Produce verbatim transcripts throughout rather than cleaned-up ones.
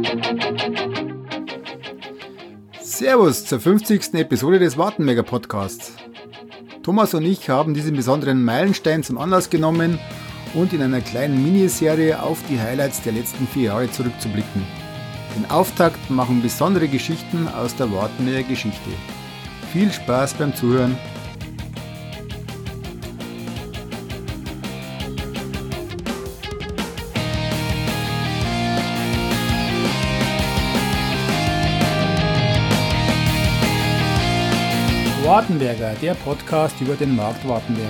Servus zur fünfzigsten Episode des Wartenberger Podcasts. Thomas und ich haben diesen besonderen Meilenstein zum Anlass genommen und in einer kleinen Miniserie auf die Highlights der letzten vier Jahre zurückzublicken. Den Auftakt machen besondere Geschichten aus der Wartenberger Geschichte. Viel Spaß beim Zuhören. Wartenberger, der Podcast über den Markt Wartenberg.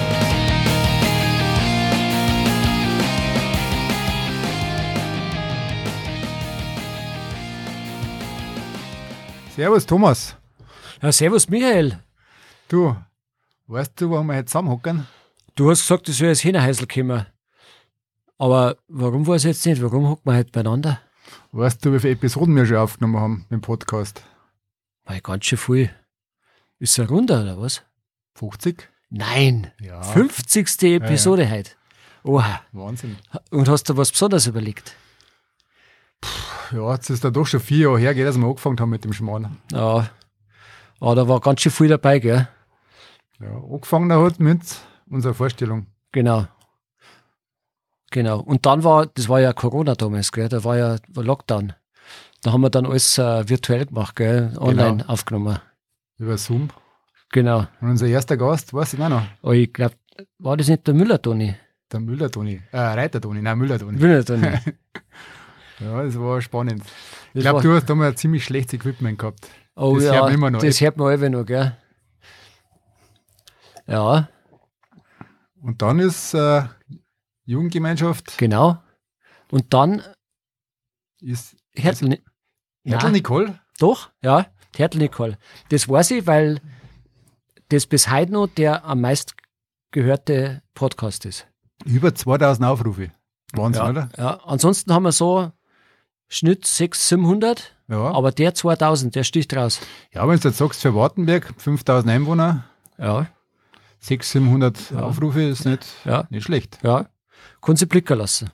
Servus Thomas. Ja, servus Michael. Du, weißt du, warum wir heute zusammenhocken? Du hast gesagt, du soll ins Hähnerhäusl kommen. Aber warum weiß ich jetzt nicht? Warum hocken wir heute beieinander? Weißt du, wie viele Episoden wir schon aufgenommen haben im Podcast? Weil ganz schön viel. Ist es eine Runde oder was? fünfzig? Nein, Ja. fünfzigste Episode ja, ja. heute. Oha. Wahnsinn. Und hast du was Besonderes überlegt? Ja, jetzt ist da doch schon vier Jahre her, dass wir angefangen haben mit dem Schmarrn. Ja, aber da war ganz schön viel dabei, gell? Ja, angefangen hat mit unserer Vorstellung. Genau. Genau. Und dann war, das war ja Corona damals, gell? Da war ja war Lockdown. Da haben wir dann alles äh, virtuell gemacht, gell? Online Genau. aufgenommen. Über Zoom. Genau. Und unser erster Gast, weiß ich auch noch, Aber ich glaube, war das nicht der Müller-Toni? der Müller-Toni. Äh, Reiter-Toni, nein, Müller-Toni. Müller-Toni. Ja, das war spannend. Ich Das glaube, war- du hast damals ein ziemlich schlechtes Equipment gehabt. Oh Das ja, hört man immer noch. das hört man alle noch, gell? Ja, Und dann ist äh, Jugendgemeinschaft, genau. Und dann ist Hertel, Ni- Hertel Nein, Nicole. Doch, ja, Hertel Nicole. Das weiß ich, weil das bis heute noch der am meist gehörte Podcast ist. Über zweitausend Aufrufe. Wahnsinn, Ja, oder? ja. Ansonsten haben wir so Schnitt sechshundert, siebenhundert, Ja. aber der zweitausend, der sticht raus. Ja, wenn du jetzt sagst, für Wartenberg, fünftausend Einwohner, Ja, sechshundert, siebenhundert Ja. Aufrufe, ist nicht, ja, nicht schlecht. ja. Kann sie blicken lassen.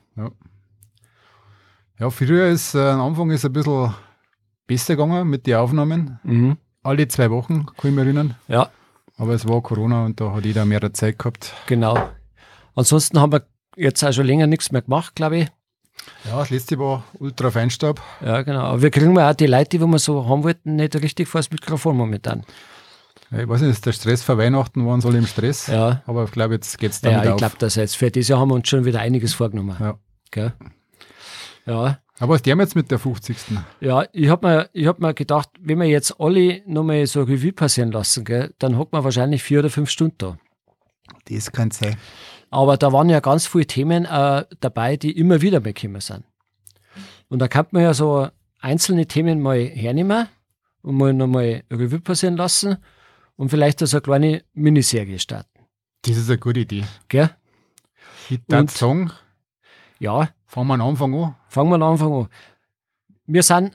Ja, früher ist, äh, am Anfang ist ein bisschen besser gegangen mit den Aufnahmen. Mhm. Alle zwei Wochen, kann ich mich erinnern. Ja, Aber es war Corona und da hat jeder mehr Zeit gehabt. genau. Ansonsten haben wir jetzt auch schon länger nichts mehr gemacht, glaube ich. Ja, das letzte war Ultra Feinstab. Ja, genau. Aber wir kriegen ja auch die Leute, die wir so haben wollten, nicht richtig vor das Mikrofon momentan. Ja, ich weiß nicht, der Stress vor Weihnachten waren alle im Stress. Ja, Aber ich glaube, jetzt geht es dann ja wieder ich auf. glaube, dass jetzt für dieses Jahr haben wir uns schon wieder einiges vorgenommen. Ja. Gell? Ja, Aber was der jetzt mit der fünfzigsten? ja, ich habe mir, ich hab mir gedacht, wenn wir jetzt alle nochmal so Revue passieren lassen, gell, dann hocken wir wahrscheinlich vier oder fünf Stunden da. Das kann sein. Aber da waren ja ganz viele Themen äh, dabei, die immer wieder mal gekommen sind. Und da kann man ja so einzelne Themen mal hernehmen und mal nochmal Revue passieren lassen und vielleicht so eine kleine Miniserie starten. Das ist eine gute Idee. Gell? Ich würde Und- sagen, Ja, fangen wir am Anfang an. fangen wir am Anfang an. Wir sind,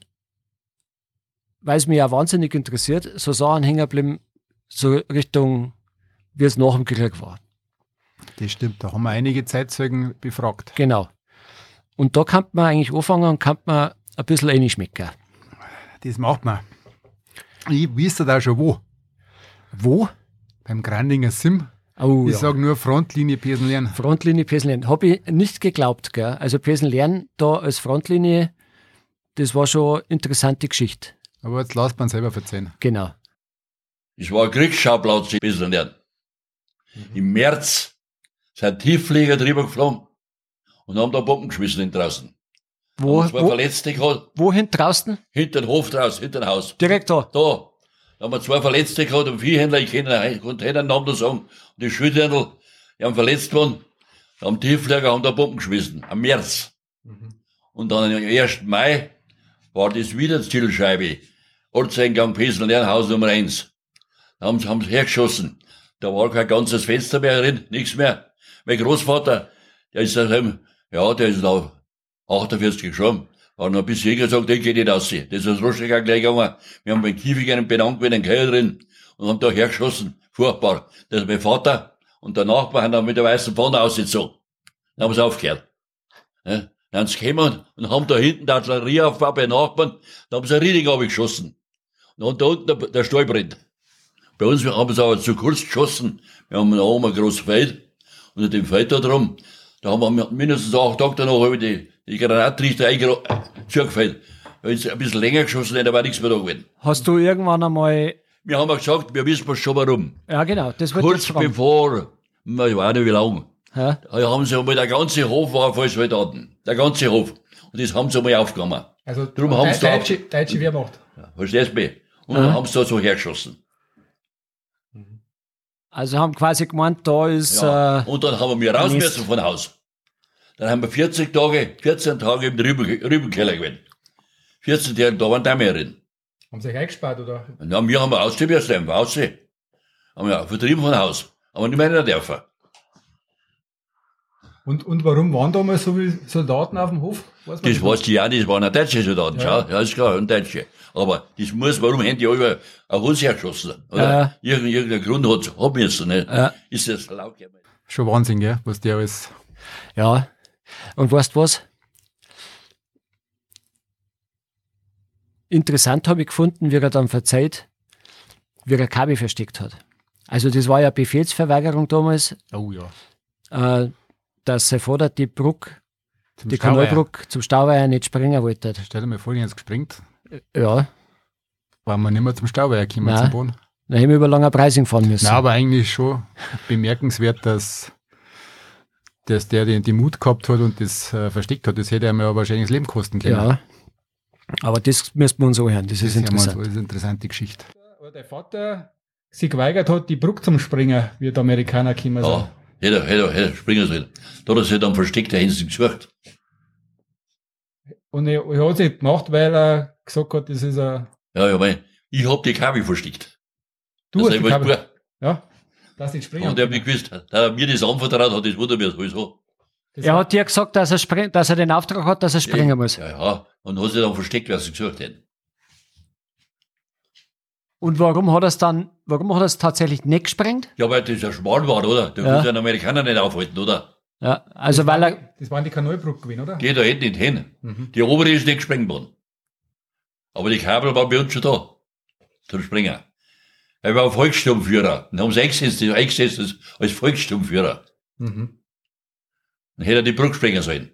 weil es mich ja wahnsinnig interessiert, so Sachen hängen geblieben, so Richtung, wie es nach dem Krieg war. Das stimmt, da haben wir einige Zeitzeugen befragt. Genau. Und da kann man eigentlich anfangen und kann man ein bisschen reinschmecken. Das macht man. Ich wüsste da schon wo. Wo? Beim Grandinger Sim. Oh, Ich ja. sage nur Frontlinie Pesenlernen. Frontlinie Pesenlernen. Habe ich nicht geglaubt. Gell? Also Pesenlernen da als Frontlinie, das war schon eine interessante Geschichte. Aber jetzt lasst man selber erzählen. Genau. Es war ein Kriegsschauplatz in Pesenlernen. Im März sind Tiefflieger drüber geflogen und haben da Bomben geschmissen in draußen. Wo, Haben zwei wo, Verletzte gehabt, wohin draußen? hinter dem Hof draußen, hinter dem Haus. Direkt da. Da. Da haben wir zwei Verletzte gehabt, und Viehhändler, ich kenne den Namen da sagen. Und die Schildhändler, die haben verletzt worden. Da haben Tiefflieger haben da Bomben geschmissen. Am März. Und dann am ersten Mai war das wieder Zielscheibe. Ortseingang Pesenlernen, Haus Nummer eins. Da haben sie, haben sie hergeschossen. Da war kein ganzes Fenster mehr drin, nichts mehr. Mein Großvater, der ist daheim, ja, der ist da achtundvierzig gestorben. War noch ein bisschen gesagt, den geht nicht raus. Das ist das Rostocker gleich gegangen. Wir haben beim Kiefigen benannt mit einem Keller drin und haben da hergeschossen. Furchtbar. Das ist mein Vater und der Nachbar haben dann mit der weißen Pfanne ausgezogen. Dann haben sie aufgehört. Ja, Dann sind sie gekommen und haben da hinten die Artillerie aufgebaut bei Nachbarn, da haben sie ein Rieding abgeschossen. Und da unten der, der Stall brennt. Bei uns haben sie aber zu kurz geschossen. Wir haben da oben ein großes Feld. Und in dem Feld da drum, da haben wir mindestens acht Tage danach habe ich die, die Granatrichter zugefällt. Wenn sie ein bisschen länger geschossen hätten, wäre nichts mehr da gewesen. Hast du irgendwann einmal... Wir haben ja gesagt, wir wissen schon warum. Ja, genau, das wird Kurz bevor, ich weiß nicht wie lange, ja. da haben sie einmal, der ganze Hof war voll Soldaten. Der ganze Hof. Und das haben sie einmal aufgenommen. Also, Drum haben sie da, deutsche, deutsche Wehrmacht. ja, verstehst du mich? Und Ja. dann haben sie da so hergeschossen. Also haben quasi gemeint, da ist... Ja. Äh, Und dann haben wir raus Mist. müssen von Haus. Dann haben wir vierzig Tage, vierzehn Tage im Rüben, Rübenkeller gewesen. vierzehn Tage, da waren die mehr drin. Haben sie euch eingespart, oder? Und dann, wir haben ausziehen müssen, einfach ausziehen. Haben wir vertrieben von Haus. Aber nicht mehr in der Dörfer. Und, und warum waren damals so viele Soldaten auf dem Hof? Weiß man Das nicht. weißt du ja, das waren auch deutsche Soldaten, Ja. schau. Ja, ist klar, und Deutsche. Aber das muss, warum haben die alle auf uns hergeschossen? Oder Ja. irgendein, irgendein Grund hat, hat müssen, ne? Ja. Ist das laut gegeben? Schon Wahnsinn, gell? Was der alles. ja. Und weißt du was? Interessant habe ich gefunden, wie er dann verzeiht, wie er Kabi versteckt hat. Also das war ja Befehlsverweigerung damals, Oh ja. äh, dass sein Vater die Brücke, Zum die Stauweiher. Kanalbrücke zum Stauweiher nicht springen wollte. Stell dir mal vor, die haben jetzt gesprengt. Ja, Waren wir nicht mehr zum Stauweiher gekommen, Nein. zum Boden. da haben wir über langer Preising fahren müssen. Nein, aber eigentlich schon bemerkenswert, dass, dass der den, den Mut gehabt hat und das äh, versteckt hat. Das hätte ihm ja wahrscheinlich das Leben kosten können. Ja, aber das müssten wir uns anhören, das, ist ja mal interessant. so eine interessante Geschichte. Aber der Vater sich geweigert hat, die Brücke zum Springen, wie die Amerikaner gekommen sind. Ja, hätte, hätte, hätte springen sollen. Da hat er sich dann versteckt, da hätten sie ihn gesucht. Und er, er hat es nicht gemacht, weil er gesagt hat, das ist ein... Ja, ja, weil ich hab die Kabi versteckt. Du Das hast ist die was Kabel. gut. Ja, dass nicht springen. Und der hat nicht gewusst, da er mir das anvertraut hat, das wundert mich sowieso. Das Er hat dir gesagt, dass er, spring, dass er den Auftrag hat, dass er springen muss. Ja, ja. Und hat sich dann versteckt, wer sie gesucht hätten. Und warum hat er es dann, warum hat er es tatsächlich nicht gesprengt? Ja, weil das ja schmal war, oder? Da Ja. muss ja ein Amerikaner nicht aufhalten, oder? Ja, also weil er, Das waren die Kanalbrücke gewesen, oder? Die da hinten nicht hin. Mhm. Die obere ist nicht gesprengt worden. Aber die Kabel war bei uns schon da. Zum Springen. Er war Volkssturmführer. Dann haben sie eingesetzt, eingesetzt als- als Volkssturmführer. Mhm. Dann hätte er die Brücke sprengen sollen.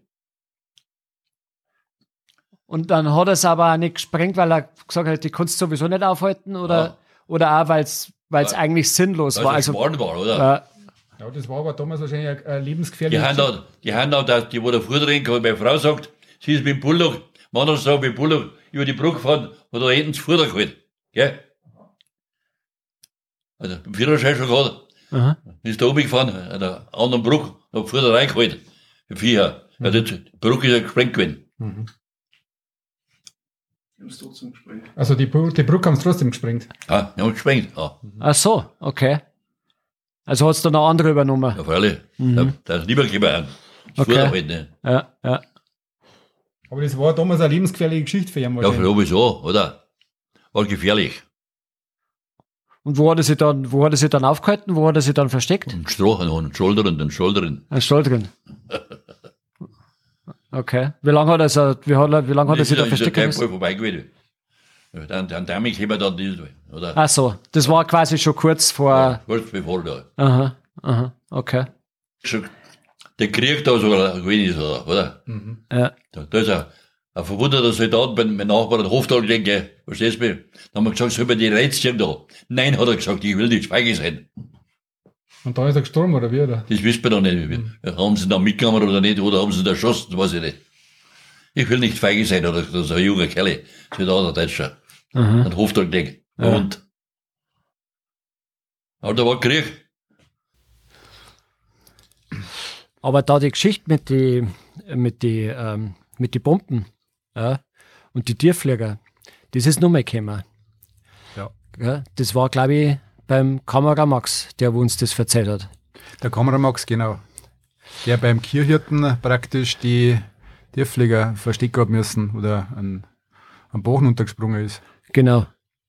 und dann hat er es aber auch nicht gesprengt, weil er gesagt hat, die kannst du sowieso nicht aufhalten oder, Ja. oder auch, weil es, weil es Ja. eigentlich sinnlos Weil war. es Also, schmal war, oder? äh, Ja, das war aber damals wahrscheinlich ein, ein Die lebensgefährliches... haben da, die haben da, dass die, wo der Fuhr drin kam, meine Frau sagt, sie ist mit dem Bullock, Mann hat sagt, mit dem Bullock über die Brücke gefahren, hat da hinten das Fuhr geholt. Gell? Also, den Führerschein schon gehabt. aha. Ist da oben gefahren, an der anderen Brücke, hat Fuhr da reingeholt. Für Viecher. Weil die Brücke ist ja gesprengt gewesen. Mhm. Die haben es trotzdem gesprengt. Also die, Bru- die Brücke haben sie trotzdem gesprengt. Ja, die haben gesprengt. Ja, Ach so, okay. Also hat es dann noch andere übernommen. ja freilich. Mhm. Da, da ist lieber gekommen. Das Okay. Fuhr da halt, ne? Ja, ja. Aber das war damals eine lebensgefährliche Geschichte für ihn Ja, wahrscheinlich. sowieso, oder? War gefährlich. Und wo hat er sich dann, wo hat er sich dann aufgehalten? Wo hat er sich dann versteckt? Und Stroh und Schultern und Schultern. Ein Stall drin. Okay. Wie lange hat er, so, wie, hat er, wie lange hat er sich da ist ja versteckt? kein müssen? Fall vorbei gewesen. Ja, Dann, dann damit haben wir dann die, oder? Ach so, das war quasi schon kurz vor. Ja, kurz bevor da. Aha, aha, okay. Schon der Krieg da sogar gewesen ist, oder? oder? Mhm. Ja, Da, da ist ein, ein verwundeter Soldat, mein, mein Nachbar hat Hoftal gelegen, gell? Verstehst du mich? Dann haben wir gesagt, soll man die Rätschen da? Nein, hat er gesagt, ich will nicht schweigen sein. Und da ist er gestorben, oder wie? Oder? Das wissen wir doch nicht. Mhm. Haben sie ihn da mitgenommen oder nicht, oder haben sie ihn erschossen, weiß ich nicht. Ich will nicht feige sein, oder das ist ein junger Kerl, Soldat, der Deutscher. aha. Hat Hoftal gelegen. Ja. Und, aber da war Krieg. Aber da die Geschichte mit die, mit die, ähm, mit die Bomben, ja, und die Tierflieger, das ist noch mal gekommen. Ja. Ja, das war, glaube ich, beim Kamera Max, der uns das erzählt hat. Der Kameramax, genau. Der beim Kirchhirten praktisch die Tierpfleger verstecken hat müssen oder an, am Boden untergesprungen ist. Genau.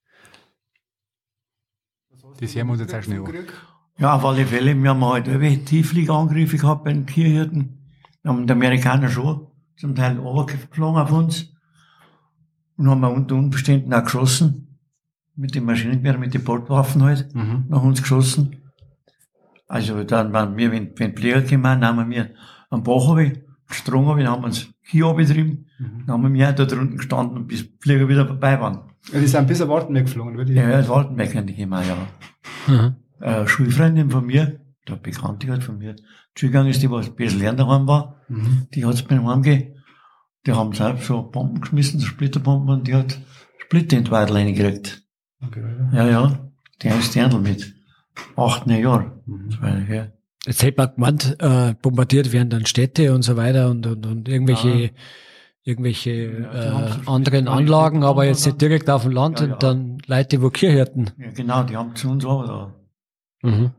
Das hören wir uns jetzt auch schnell an. Ja, auf alle Fälle. Wir haben halt Tieffliegerangriffe gehabt bei den Tierhirten. Wir haben die Amerikaner schon zum Teil runtergeflogen auf uns. Und haben wir unter Umständen auch geschossen. Mit den Maschinengewehren, mit den Boltwaffen halt, Mhm. nach uns geschossen. Also dann waren wir, wenn, wenn die Pfleger kamen, dann haben wir am Bach runter, Strang runter, dann haben wir uns hier runtergetrieben, Mhm. dann haben wir da drunten gestanden, bis die Pfleger wieder vorbei waren. Ja, die sind bis auf Wartenberg geflogen, oder? Die Ja, ja, Waltenberg eigentlich immer, ja. Mhm. Eine Schulfreundin von mir, der Bekannte halt von mir, zugegangen ist, die was ein bisschen lernen daheim war, Mhm. die hat's bei dem heimgegeben. Die haben so so Bomben geschmissen, so Splitterbomben, und die hat Splitter in die Wadel reingekriegt. Okay, Ja, ja. ja. Der ist Dirndl mit acht, neun Jahren. Mhm. Das war ja. Jetzt hätte man gemeint, äh, bombardiert werden dann Städte und so weiter und, und, und irgendwelche, Ja. irgendwelche Ja, die haben äh, so anderen spezielle Anlagen, aber jetzt Anlagen. nicht direkt auf dem Land Ja, ja. und dann Leute, wo Kirchhirten. Ja, genau, die haben zu uns auch da. Mhm.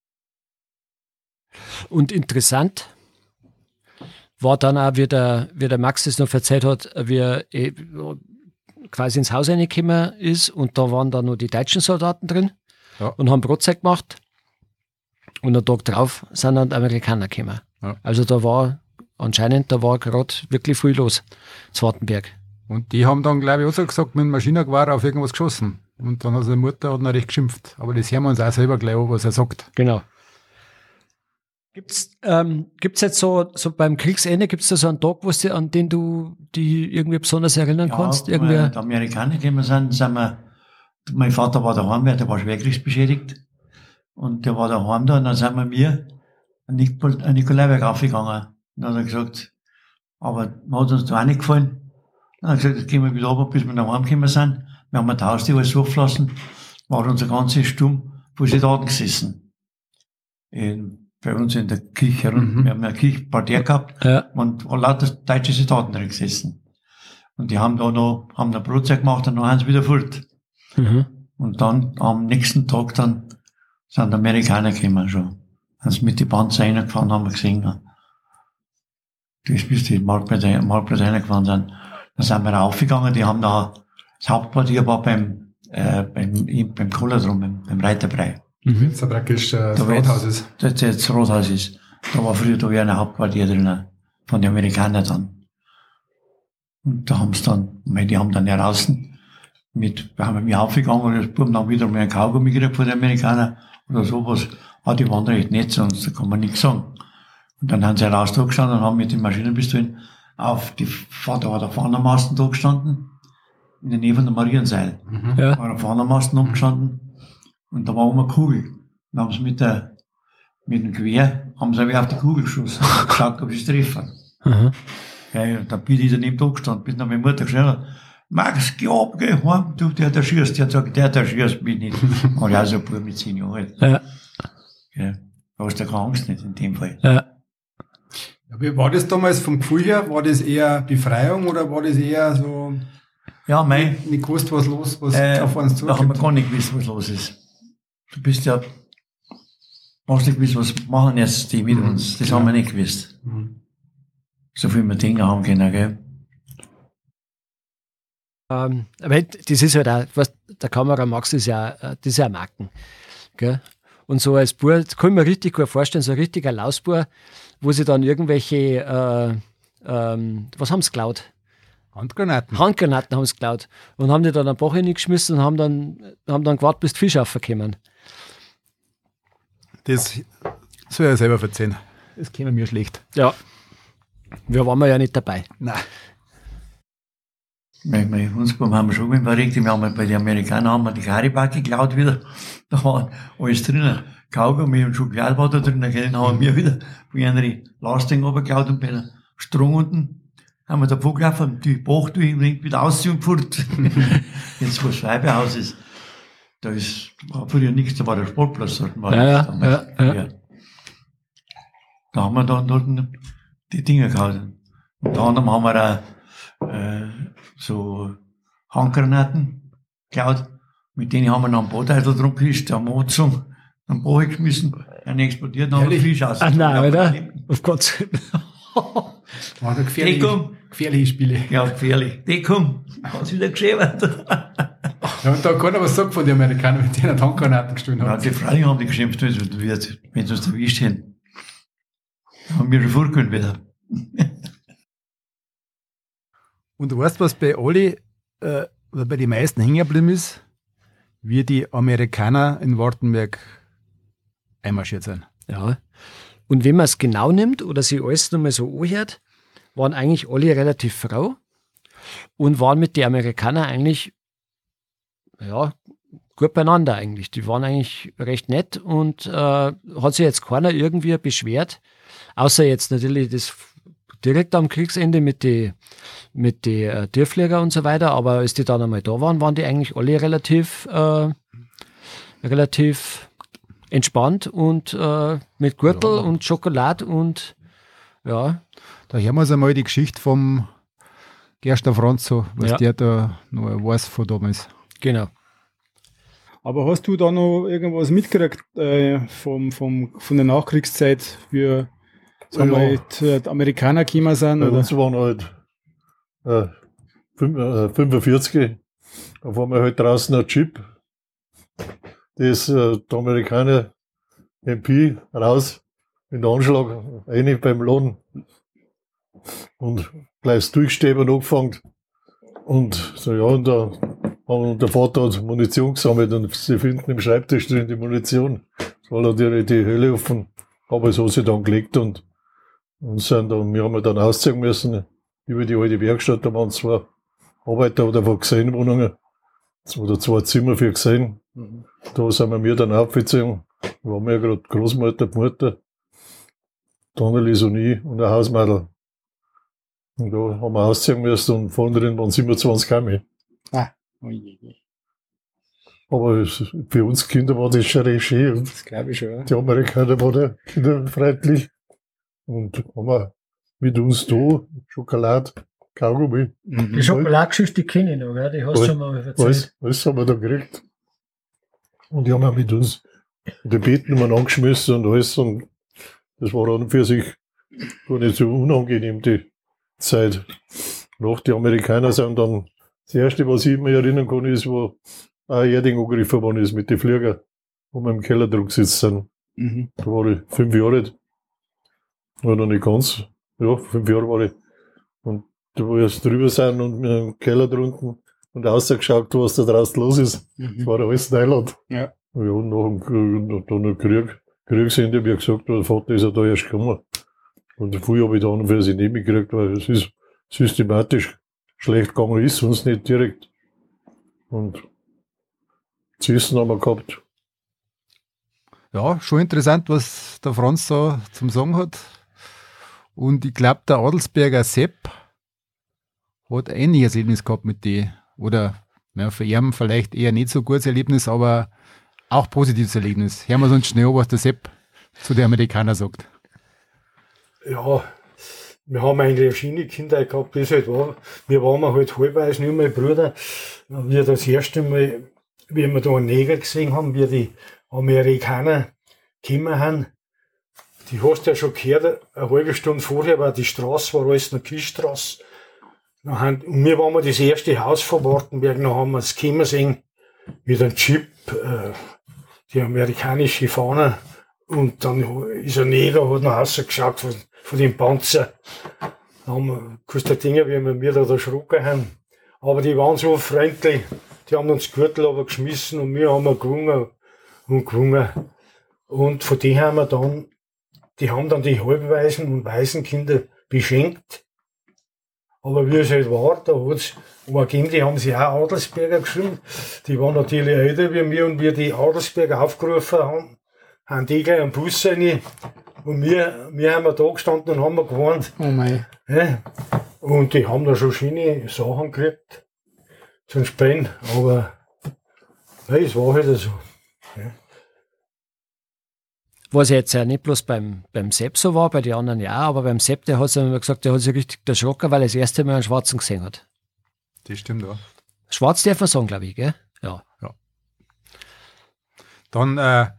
Und interessant war dann auch, wie der, wie der Max es noch erzählt hat, wie er eh quasi ins Haus reingekommen ist und da waren dann noch die deutschen Soldaten drin Ja. und haben Brotzeit gemacht. Und einen Tag drauf sind dann die Amerikaner gekommen. Ja. Also da war anscheinend, da war gerade wirklich viel los, zu Wartenberg. Und die haben dann, glaube ich, auch so gesagt, mit dem Maschinengewehr auf irgendwas geschossen. Und dann hat seine Mutter hat noch recht geschimpft. Aber das hören wir uns auch selber gleich an, was er sagt. Genau. Gibt's, ähm, gibt's jetzt so, so beim Kriegsende, gibt's da so einen Tag, wo du, an den du dich irgendwie besonders erinnern kannst? Ja, Irgendwie? weil die Amerikaner gekommen sind, sind wir, mein Vater war daheim, weil der war schwerkriegsbeschädigt. Und der war daheim da, und dann sind wir mir an Nik- an Nikolaiberg aufgegangen. Und dann hat er gesagt, aber hat uns da auch nicht gefallen. Dann hat er gesagt, jetzt gehen wir wieder runter, bis wir daheim gekommen sind. Wir haben ein Haus, die alles aufgelassen, war unser ganzes Sturm vor Soldaten gesessen. In, bei uns in der Kirche, Mhm. wir haben eine Kirchpartie gehabt, Ja. und waren lauter deutsche Soldaten drin gesessen. Und die haben da noch, haben da Brotzeit gemacht, und dann haben sie wieder fort. Mhm. Und dann am nächsten Tag dann sind die Amerikaner gekommen schon. Haben sie mit die Panzer reingefahren, haben wir gesehen. Das bis die Marktplatz Marktplatz reingefahren sind. Dann sind wir raufgegangen, die haben da, das Hauptquartier war beim, äh, beim, im- beim Kohlerdrum, beim, beim Reiterbrei. Mhm. Jetzt praktisch äh, das Da wird- Rathaus ist. Das jetzt das Rathaus ist. Da war früher da ein Hauptquartier drin, von den Amerikanern dann. Und da haben sie dann, ich meine, die haben dann heraus mit, wir haben mich aufgegangen, und das Buben dann wieder mal einen Kaugummi gekriegt von den Amerikanern oder sowas. Ah, die waren recht nett, sonst da kann man nichts sagen. Und dann haben sie heraus da gestanden und haben mit den Maschinenpistolen auf die, da war der Fahnermasten da gestanden, in der Nähe von der Marienseil. Mhm. Ja. Da war der Fahnermasten umgestanden, und da war oben eine Kugel. Dann haben sie mit der, mit dem Gewehr, haben sie auf die Kugel geschossen, und geschaut, ob sie es treffen. Mhm. Ja, und dann bin ich daneben da gestanden, bin dann meine Mutter geschrien, Max, geh ab, geh heim, du, der, der schießt. Der hat gesagt, der, der schießt mich nicht. Und ja, so ein Bub mit zehn Jahren alt. Ja. Ja, da hast du keine Angst nicht in dem Fall. Ja. Ja, wie war das damals vom Gefühl her? War das eher Befreiung oder war das eher so, Ja, mei, nicht gewusst, was los, was äh, auf uns da haben wir zukommt? gar nicht gewusst, was los ist. Du bist ja, hast nicht gewusst, was machen jetzt die mit Mhm, uns. Das genau. haben wir nicht gewusst. Mhm. So viel wir Dinge haben können, gell. Ähm, aber das ist halt auch, was der Kamera Max ist ja, äh, das ist ja ein Marken. Gell? Und so als Bub, das kann ich mir richtig gut vorstellen, so ein richtiger Lausbub, wo sie dann irgendwelche, äh, ähm, was haben sie geklaut? Handgranaten. Handgranaten haben sie geklaut und haben die dann am Bach hingeschmissen und haben dann, haben dann gewartet, bis die Fische aufkommen. Das soll er selber erzählen. Das kennen wir schlecht. Ja. Wir waren wir ja nicht dabei. Nein. Bei, bei uns haben wir schon mal richtig, wir haben bei den Amerikanern haben wir die Karibacke geklaut wieder. Da war alles drinnen. Kaugummi und Schokolade war da drinnen, gell. Dann haben wir wieder bei einer Lasting runtergeklaut, und bei der Strung unten haben wir da vorgelaufen, die Bach durch und wieder ausziehen und fort. Jetzt, wo das Scheibehaus ist, da ist, war früher nichts, da war der Sportplatz dort. War Ja, ja, das damals. ja, ja. Ja. Da haben wir dann dort die Dinge gehabt. Unter anderem haben wir auch, äh, so Handgranaten geklaut. Mit denen haben wir noch einen Booteitel drum gekriegt, am Mozung, am Boot geschmissen, dann explodiert, dann haben wir Ehrlich? Fisch aus. Ach nein, oder? Auf Gott. War da gefährliche, Deckung. gefährliche Spiele. Ja, gefährlich. Deckung. Hat's wieder geschrieben. Ja, und da hat keiner was gesagt von den Amerikanern, mit denen Handgranaten gestohlen Ja, haben. die Frauen haben die geschimpft, wenn sie wenn sie uns erwischt hätten. Haben wir schon vorgehört wieder. Und du weißt, was bei alle äh, oder bei den meisten hängen geblieben ist? Wie die Amerikaner in Wartenberg einmarschiert sind. Ja. Und wenn man es genau nimmt oder sich alles nochmal so anhört, waren eigentlich alle relativ froh und waren mit den Amerikanern eigentlich ja, gut beieinander eigentlich. Die waren eigentlich recht nett und äh, hat sich jetzt keiner irgendwie beschwert, außer jetzt natürlich das direkt am Kriegsende mit den mit die, äh, Tiefflieger und so weiter, aber als die dann einmal da waren, waren die eigentlich alle relativ äh, relativ entspannt und äh, mit Gürtel ja. und Schokolade und ja. Da hören wir uns einmal die Geschichte vom Gerster Franzo, was Ja. der da noch weiß von damals. Genau. Aber hast du da noch irgendwas mitgekriegt äh, vom, vom, von der Nachkriegszeit, wie sagen Ja. wir, jetzt, äh, die Amerikaner gekommen sind? Bei Oder? uns waren halt äh, fünf- äh, fünfundvierzig, da waren wir halt draußen ein Chip, das äh, der Amerikaner M P raus in den Anschlag, rein beim Laden und gleich das Durchstäben angefangen. Und so ja, und, da, und der Vater hat Munition gesammelt und sie finden im Schreibtisch drin die Munition. Das war natürlich die Hölle offen, aber so hat sie dann gelegt und, und sind dann, wir haben dann ausziehen müssen über die alte Werkstatt, da waren zwei Arbeiter oder von Gesellwohnungen oder zwei Zimmer für Gesellen. Da sind wir mir dann aufgezogen. Da waren wir ja gerade Großmutter, die Mutter, die Annelies und ich und ein Hausmädel. Und da haben wir ausziehen müssen und vorne drin waren siebenundzwanzig Kamme. Ah, oh je, je. Aber es, für uns Kinder war das schon recht schön. Und Das glaube ich schon. Ja. die Amerikaner waren kinderfreundlich. Und haben wir mit uns da Schokolade, Kaugummi, Die Schokoladegeschichte kenne ich noch, gell? Die hast du Was- schon mal erzählt. alles, alles haben wir da gekriegt. Und die haben auch mit uns die Bettnummern angeschmissen und alles. Und das war dann für sich gar nicht so unangenehm, die Zeit. Nach die Amerikaner sind dann, das erste, was ich mir erinnern kann, ist, wo auch Erding angegriffen worden ist mit den Flieger, wo wir im Keller drin gesetzt sind. Mhm. Da war ich fünf Jahre alt. War noch nicht ganz. Ja, fünf Jahre war ich. Und da, wo wir jetzt drüber sind und wir im Keller drunten und rausgeschaut, was da draußen los ist. Das Mhm. war alles Neuland. Ja. Ja, und nach dem Krieg, dann der Krieg, Kriegsende, wie gesagt, der Vater ist ja da erst gekommen. Und früher habe ich da an und für sich nicht mitgekriegt, weil es ist systematisch schlecht gegangen, ist uns nicht direkt. Und zu essen haben wir gehabt. Ja, schon interessant, was der Franz da zum Sagen hat. Und ich glaube, der Adelsberger Sepp hat ähnliches Erlebnis gehabt mit die. Oder ja, für ihn vielleicht eher nicht so gutes Erlebnis, aber auch positives Erlebnis. Hören wir uns schnell an, was der Sepp zu den Amerikanern sagt. Ja, wir haben eigentlich eine schöne Kindheit gehabt, das halt war. Wir waren halt halbweise nur mein Bruder. Wir das erste Mal, wie wir da einen Neger gesehen haben, wie die Amerikaner gekommen haben. Die hast du ja schon gehört, eine halbe Stunde vorher, weil die Straße war alles noch Kiesstraße. Dann haben- Und wir waren mal das erste Haus von Wartenberg, dann haben wir es kommen sehen, mit einem Chip, äh, die amerikanische Fahne. Und dann ist ein Neger, hat noch rausgeschaut von, von dem Panzer. Da haben wir, kannst du dir denken, wie wir mir da erschrocken haben. Aber die waren so freundlich, die haben uns Gürtel aber geschmissen und wir haben gewungen und gewungen. Und von denen haben wir dann, die haben dann die halbwaisen und waisen Kinder beschenkt. Aber wie es halt war, da hat's, gegeben, die haben sich auch Adelsberger geschrieben. Die waren natürlich älter wie wir und wir die Adelsberger aufgerufen haben, haben die gleich einen Bus rein. Und wir, wir haben da gestanden und haben gewarnt. Oh mein. Ja. Und die haben da schon schöne Sachen gekriegt zum Spielen, aber ja, es war halt so. Was ja jetzt ja nicht bloß beim, beim Sepp so war, bei den anderen ja, aber beim Sepp, der hat ja immer gesagt, der hat sich richtig erschrocken, weil er das erste Mal einen Schwarzen gesehen hat. Das stimmt, ja. Schwarz darf man sagen, glaube ich, gell? Ja. Dann äh,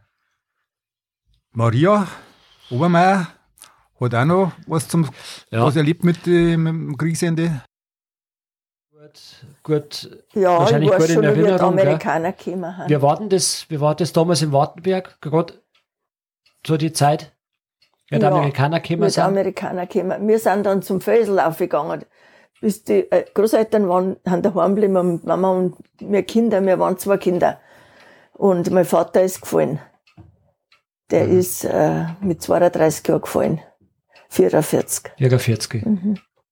Maria Obermeier hat auch noch was zum Ja. was erlebt mit, äh, mit dem Kriegsende. Gut, gut. Ja, Wahrscheinlich ich gut weiß in schon, wie die Erinnerung, gell? Amerikaner gekommen haben. Wir warten das, wir warten das damals in Wartenberg, gerade so die Zeit, wenn die Ja, Amerikaner gekommen Mit sind. Amerikaner gekommen. Wir sind dann zum Felslauf gegangen. bis die Großeltern waren, haben daheim geblieben, Mama und wir Kinder, wir waren zwei Kinder. Und mein Vater ist gefallen. Der mhm. ist äh, mit zweiunddreißig Jahren gefallen. vierundvierzig. vierundvierzig. Mhm.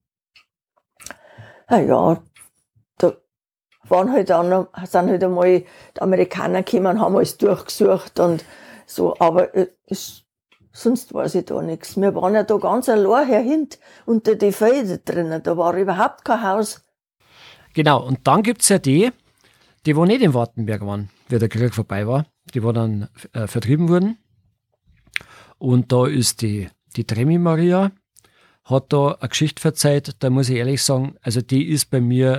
Ah ja, da waren halt auch noch, sind halt einmal die Amerikaner gekommen, haben alles durchgesucht und so, aber es, sonst weiß ich da nichts. Wir waren ja da ganz allein herhint unter die Felder drinnen, da war überhaupt kein Haus. Genau, und dann gibt es ja die, die wo nicht in Wartenberg waren, wie der Krieg vorbei war, die wo dann äh, vertrieben wurden. Und da ist die, die Tremi Maria, hat da eine Geschichte verzeiht, da muss ich ehrlich sagen, also die ist bei mir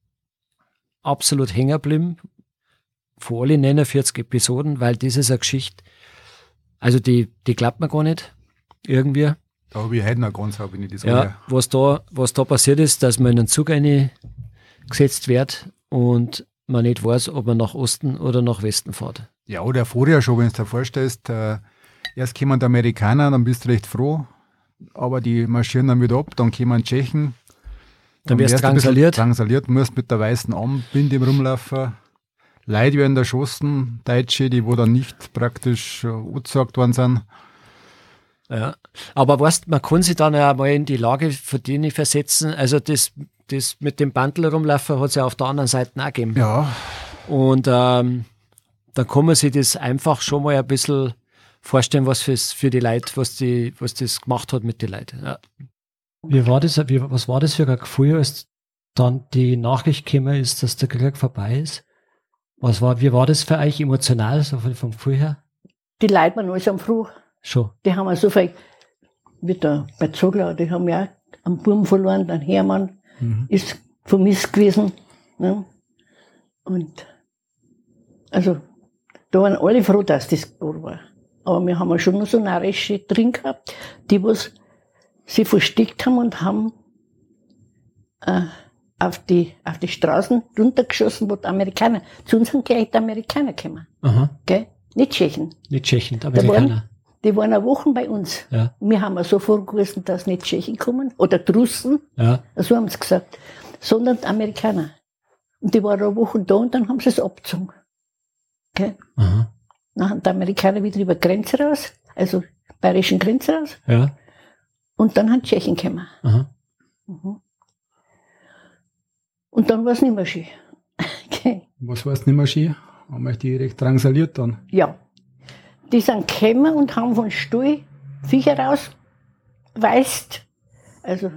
absolut hängen geblieben, vor alle neunundvierzig Episoden, weil das ist eine Geschichte, also die, die glaubt man gar nicht, irgendwie. Da habe ich heute noch ganz, habe ich nicht das Ja, was da, was da passiert ist, dass man in den Zug eingesetzt wird und man nicht weiß, ob man nach Osten oder nach Westen fährt. Ja, oder vorher schon, wenn du dir vorstellst, äh, erst kommen die Amerikaner, dann bist du recht froh, aber die marschieren dann wieder ab, dann kommen Tschechen. Dann wirst du drangsaliert. Drangsaliert, musst mit der weißen Armbinde rumlaufen. Leute werden erschossen, Deutsche, die wo dann nicht praktisch äh, angezeigt worden sind. Ja, aber weißt, man kann sich dann ja mal in die Lage von denen versetzen. Also das, das mit dem Bandel rumlaufen hat es ja auf der anderen Seite auch gegeben. Ja. Und ähm, da kann man sich das einfach schon mal ein bisschen vorstellen, was fürs, für die Leute, was, die, was das gemacht hat mit den Leuten. Ja. Wie war das, wie, was war das für ein Gefühl, als dann die Nachricht gekommen ist, dass der Krieg vorbei ist? Was war, wie war das für euch emotional, so vom, vom Gefühl her? Die Leute waren alles am Früh. Schon. Die haben so viel, wie der bei Zogler, die haben ja einen Buben verloren, den Hermann, mhm. ist vermisst gewesen. Ne? Und, also, da waren alle froh, dass das gut war. Aber wir haben schon noch so narische drin gehabt, die was sie versteckt haben und haben äh, auf die, auf die Straßen runtergeschossen, wo die Amerikaner, zu uns sind gleich die Amerikaner gekommen. Aha. Gell? Nicht Tschechen. Nicht Tschechen, die Amerikaner. Die waren, die waren eine Woche bei uns. Ja. Wir haben so vorgewiesen, dass nicht Tschechen kommen, oder die Russen, ja. so haben sie gesagt, sondern die Amerikaner. Und die waren eine Woche da und dann haben sie es abgezogen. Gell? Aha. Dann haben die Amerikaner wieder über die Grenze raus, also bayerischen Grenze raus. Ja. Und dann haben die Tschechen gekommen. Aha. Mhm. Und dann war es nicht mehr schön. Okay. Was war es nicht mehr schön? Haben euch die recht drangsaliert dann? Ja. Die sind gekommen und haben von Stuhl Viecher rausgeweist. Also,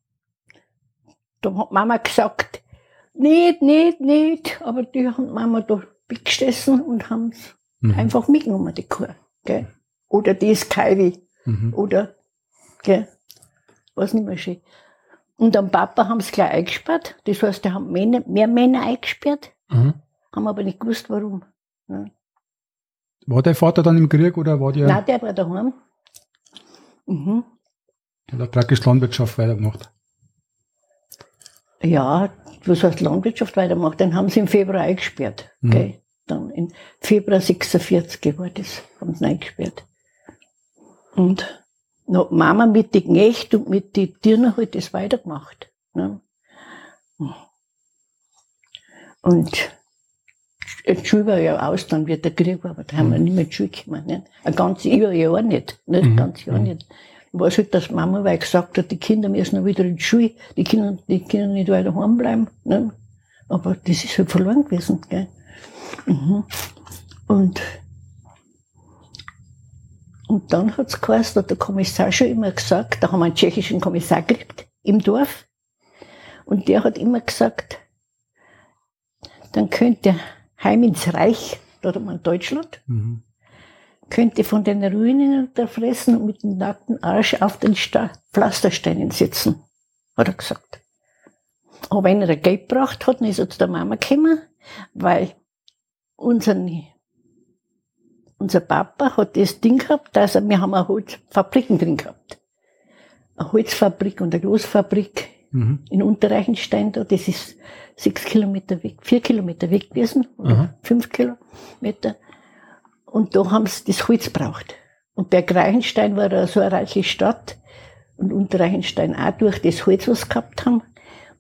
da hat Mama gesagt, nicht, nicht, nicht. Aber die haben Mama da weggesessen und haben es mhm. einfach mitgenommen, die Kuh. Gell? Oder die ist Kalbi. Mhm. Oder, gell? Was nicht mehr schön. Und am Papa haben sie gleich eingesperrt. Das heißt, die haben Männer, mehr Männer eingesperrt. Mhm. Haben aber nicht gewusst, warum. Ja. War dein Vater dann im Krieg oder war der? Nein, der war daheim. Mhm. Der hat praktisch Landwirtschaft weitergemacht. Ja, was heißt Landwirtschaft weitergemacht? Dann haben sie im Februar eingesperrt. Mhm. Gell? Dann im Februar sechsundvierzig war das, haben sie eingesperrt. Und dann hat Mama mit den Knechten und mit den Tieren halt das weitergemacht. Ne? Und die Schule war ja aus, dann wird der Krieg, aber da haben wir nicht mehr in die Schule gekommen. Nicht? Ein ganzes Jahr nicht, nicht ein ganzes Jahr nicht. Ich weiß halt, dass Mama, weil gesagt hat, die Kinder müssen noch wieder in die Schule, die Kinder, die Kinder nicht weiter heim bleiben. Nicht? Aber das ist halt verloren gewesen. Gell? Mhm. Und, und dann hat es geheißen, hat der Kommissar schon immer gesagt, da haben wir einen tschechischen Kommissar gekriegt im Dorf. Und der hat immer gesagt, dann könnte heim ins Reich, da hat man Deutschland, mhm. könnte von den Ruinen da fressen und mit dem nackten Arsch auf den Sta- Pflastersteinen sitzen, hat er gesagt. Aber wenn er Geld gebracht hat, dann ist er zu der Mama gekommen, weil unser, unser Papa hat das Ding gehabt, dass er, wir haben eine Holzfabriken drin gehabt. Eine Holzfabrik und eine Großfabrik mhm. in Unterreichenstein da, das ist sechs Kilometer weg, vier Kilometer weg gewesen, oder mhm. fünf Kilometer. Und da haben sie das Holz gebraucht. Und Bergreichenstein war so eine reiche Stadt und Unterreichenstein auch durch das Holz, was sie gehabt haben.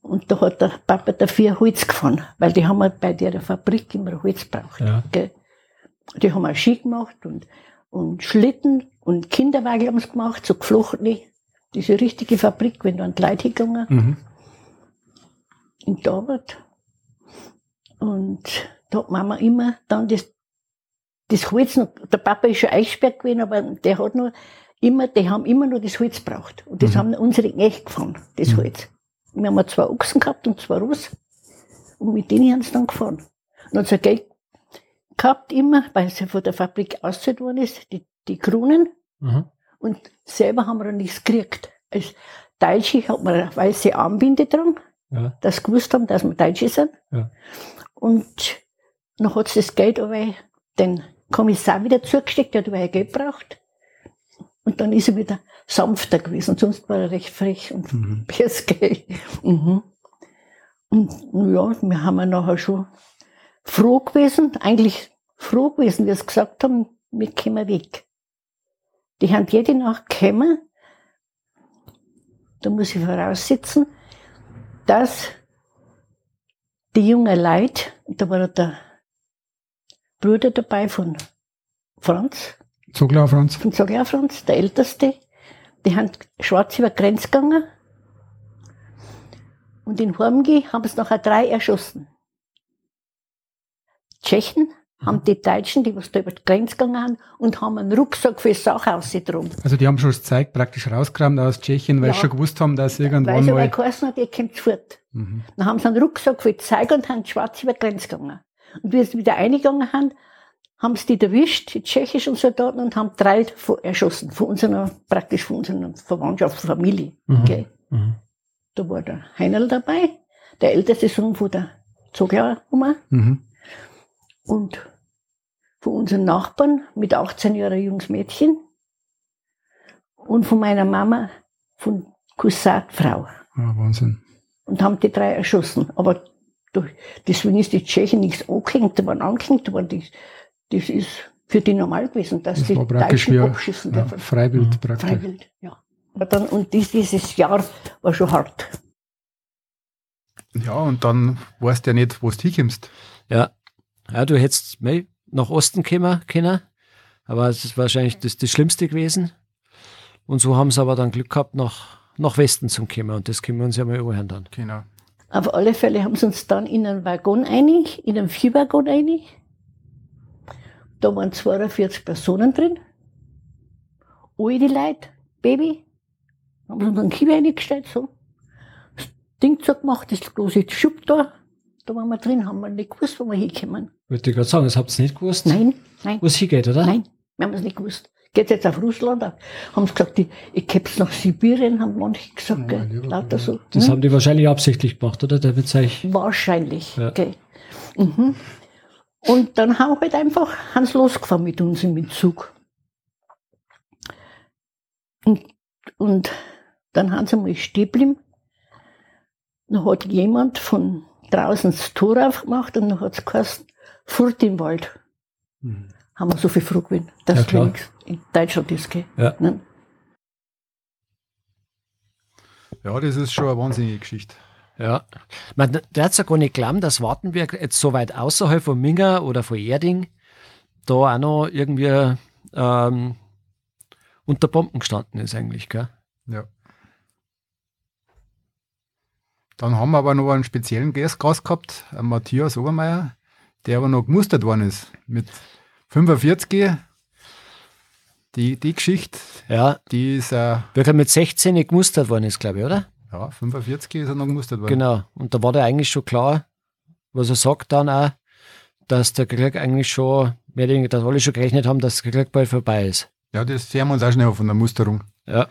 Und da hat der Papa dafür Holz gefahren, weil die haben halt bei der Fabrik immer Holz gebraucht. Ja. Gell? Die haben auch Ski gemacht und, und Schlitten und Kinderwagen haben sie gemacht, so geflochtene. Diese richtige Fabrik, wenn da an die Leute hingegangen. Mhm. In der Arbeit. Und da hat Mama immer dann das, das Holz noch, der Papa ist schon eingesperrt gewesen, aber der hat noch immer, die haben immer noch das Holz gebraucht. Und das Mhm. haben unsere echt gefahren, das Mhm. Holz. Wir haben zwei Ochsen gehabt und zwei Ross. Und mit denen haben sie dann gefahren. Und hat so Geld gehabt immer, weil sie von der Fabrik ausgezahlt worden ist, die, die Kronen. Mhm. Und selber haben wir dann nichts gekriegt. Als Deutsche hat man eine weiße Armbinde dran, Ja. dass sie gewusst haben, dass wir Deutsche sind. Ja. Und dann hat sie das Geld aber den Kommissar wieder zugesteckt, der hat aber Geld gebraucht. Und dann ist er wieder sanfter gewesen. Sonst war er recht frech und Mhm. bös, gell. Mhm. Und ja, wir haben ja nachher schon froh gewesen, eigentlich froh gewesen, wie sie gesagt haben, wir kommen weg. Die haben jede Nacht gekommen. Da muss ich voraussetzen, dass die jungen Leute, da war der Bruder dabei von Franz, Zugler Franz. von Zogler Franz, der Älteste, die haben schwarz über die Grenze gegangen. Und in Hormgi haben sie nachher drei erschossen. Tschechen haben die Deutschen, die was da über die Grenze gegangen haben, und haben einen Rucksack für Sachen ausgetragen. Also die haben schon das Zeug praktisch rausgekramt aus Tschechien, weil Ja. sie schon gewusst haben, dass Weil irgendwann sie aber mal... geheißen hat, ihr kommt fort. Mhm. Dann haben sie einen Rucksack für Zeug und haben schwarz über die Grenze gegangen. Und wie sie wieder eingegangen haben, haben sie die erwischt, die tschechischen Soldaten, und haben drei von- erschossen, von unserer, praktisch von unserer Verwandtschaft, Familie. Mhm. Gell. Mhm. Da war der Heinerl dabei, der älteste Sohn von der Zogler-Oma, Mhm. und von unseren Nachbarn mit achtzehn Jahren junges Mädchen und von meiner Mama, von Cousin-Frau. Ah, Wahnsinn. Und haben die drei erschossen. Aber durch, deswegen ist die Tschechen nichts angehängt, da waren angehängt, aber das, das ist für die normal gewesen, dass Das die war praktisch Deutschen wie abschießen ja, dürfen. Freiwild praktisch. Freiwild, ja. Aber dann, und dies, dieses Jahr war schon hart. Ja, und dann weißt du ja nicht, wo du hinkommst. Ja. Ja, du hättest mehr nach Osten kommen können, aber es ist wahrscheinlich das, das Schlimmste gewesen. Und so haben sie aber dann Glück gehabt, nach, nach Westen zu kommen. Und das können wir uns ja mal anhören dann. Genau. Auf alle Fälle haben sie uns dann in einen Waggon einig, in einen Vierwaggon einig. Da waren zweiundvierzig Personen drin. Alle die Leute, Baby. Haben sie uns einen Kiel eingestellt, so. Das Ding zugemacht, das große Schub da. Da waren wir drin, haben wir nicht gewusst, wo wir hinkommen. Wollte ich gerade sagen, das habt ihr nicht gewusst? Nein, nein, Wo es hingeht, oder? nein, wir haben es nicht gewusst. Geht jetzt auf Russland? Haben sie gesagt, ich, ich geht's nach Sibirien, haben manche gesagt, Ja, gell, lieber, lauter so. Das Hm? haben die wahrscheinlich absichtlich gemacht, oder? Damit sie euch. Wahrscheinlich, Ja. gell. Mhm. Und dann haben halt einfach, haben sie losgefahren mit uns im Zug. Und, und dann haben sie mal stehen geblieben. Dann hat jemand von draußen das Tor aufgemacht und dann hat es geheißen, fort in den Wald. Mhm. Haben wir so viel froh gewesen, dass Ja, es klar. wenigstens in Deutschland ist, gell. Ja. Ne? Ja, das ist schon eine wahnsinnige Geschichte. Ja. Man, der hat ja gar nicht glauben, dass Wartenberg jetzt so weit außerhalb von Minga oder von Erding da auch noch irgendwie ähm, unter Bomben gestanden ist eigentlich, gell? Ja. Dann haben wir aber noch einen speziellen Gast gehabt, einen Matthias Obermeier, der aber noch gemustert worden ist. Mit fünfundvierzig. Die, die Geschichte, Ja, die ist, äh, wirklich mit sechzehn gemustert worden ist, glaube ich, oder? ja, fünfundvierzig ist er noch gemustert worden. Genau. Und da war der eigentlich schon klar, was er sagt dann auch, dass der Krieg eigentlich schon, mehr oder weniger, dass alle schon gerechnet haben, dass der Krieg bald vorbei ist. Ja, das sehen wir uns auch schnell von der Musterung. Ja.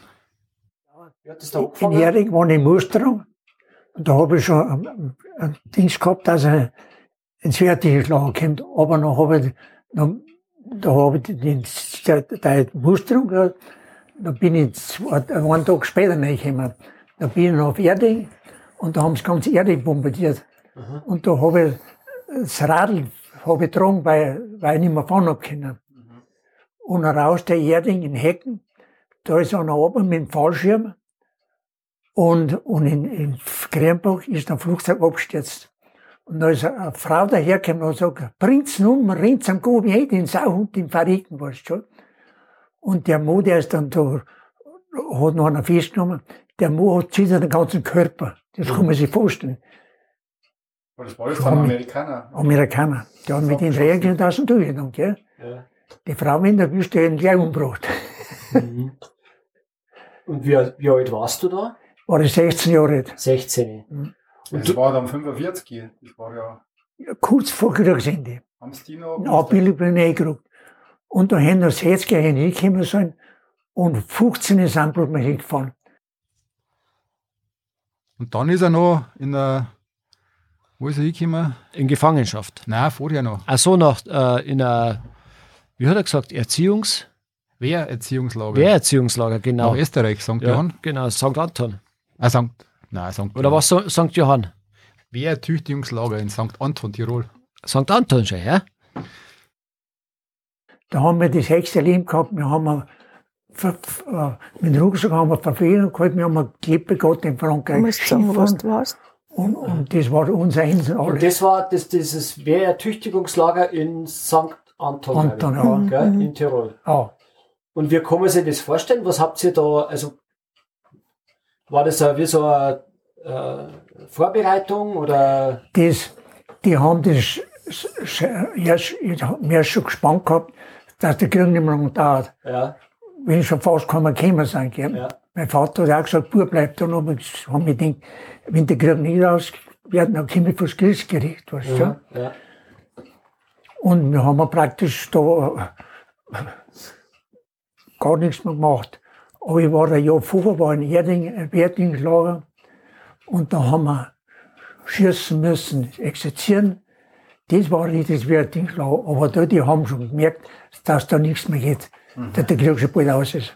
In Hering war eine Musterung. Und da habe ich schon ein, ein Ding gehabt, dass er ins fertige Schlagen kommt. Aber dann habe ich, dann, da habe ich die, die, die Musterung gehabt. Da bin ich zwei, einen Tag später reingekommen. Da bin ich noch auf Erding und da haben sie ganz Erding bombardiert. Mhm. Und da habe ich das Radl habe ich getragen, weil, weil ich nicht mehr fahren habe können. Mhm. Und raus der Erding in Hecken, da ist einer runter mit dem Fallschirm. Und, und in, in Krembach ist ein Flugzeug abgestürzt. Und da ist eine Frau dahergekommen und sagt, bringt's um, rennt's am Gobi hin, den Sauhund, den Verrichten, weißt du schon. Und der Mo, der ist dann da, hat noch einer festgenommen, der Mo hat zittert den ganzen Körper. Das kann man sich vorstellen. Das war jetzt ein Amerikaner. Amerikaner. Die haben mit den Regeln aus dem Durchgenommen, gell? Ja. Die Frau, wenn der wüsste, hätten gleich umgebracht. Mhm. Und wie, wie alt warst du da? War ich sechzehn Jahre alt. sechzehn. Mhm. Und das war dann fünfundvierzig. Das war ja. Ja, kurz vor Kriegsende. Haben sie die noch? Eine Abbildung bin ich eingekriegt. Und da hätten wir das jetzt gleich hinkommen sollen. Und fünfzehn sind wir hingefahren. Und dann ist er noch in der. Wo ist er hingekommen? In Gefangenschaft. Nein, vorher noch. Ach so, noch äh, in einer, wie hat er gesagt, Erziehungs... Wehrerziehungslager. Wehrerziehungslager, genau. Nach Österreich, Sankt ja, Johann. Genau, Sankt Anton. Ah, Sankt, nein, Sankt Oder was, Sankt Johann? Wehrertüchtigungslager in Sankt Anton, Tirol. Sankt Anton schon, ja? Da haben wir das höchste Leben gehabt. Wir haben ver, äh, mit dem Rucksack haben wir Verfehlung gehabt. Wir haben eine Klippe gehabt in Frankreich. Du musst sagen, was du warst. Und, und das war unser Insel. Und das war das, dieses Wehrertüchtigungslager in Sankt Anton, Anton, ja. Mhm. Gell, in Tirol. Ja. Und wie kann man sich das vorstellen? Was habt ihr da, also war das wie so eine äh, Vorbereitung oder? Das, die haben das erst, mir schon gespannt gehabt, dass der Krieg nicht mehr lange dauert. Ja. Wenn schon fast kann man gekommen sein, gell? Ja. Mein Vater hat auch gesagt, Bub, bleib da noch. Ich habe mir gedacht, wenn der Krieg nicht aus wird, dann komme ich vor das Kriegsgericht, weißt du? Ja, ja. Und wir haben praktisch da gar nichts mehr gemacht. Aber ich war ein Jahr vorher, war in Erding, ein Wehrdienstlager. Und da haben wir schießen müssen, exerzieren. Das war nicht das Wehrdienstlager. Aber da, die haben schon gemerkt, dass da nichts mehr geht. Mhm. Dass der Krieg schon bald aus ist.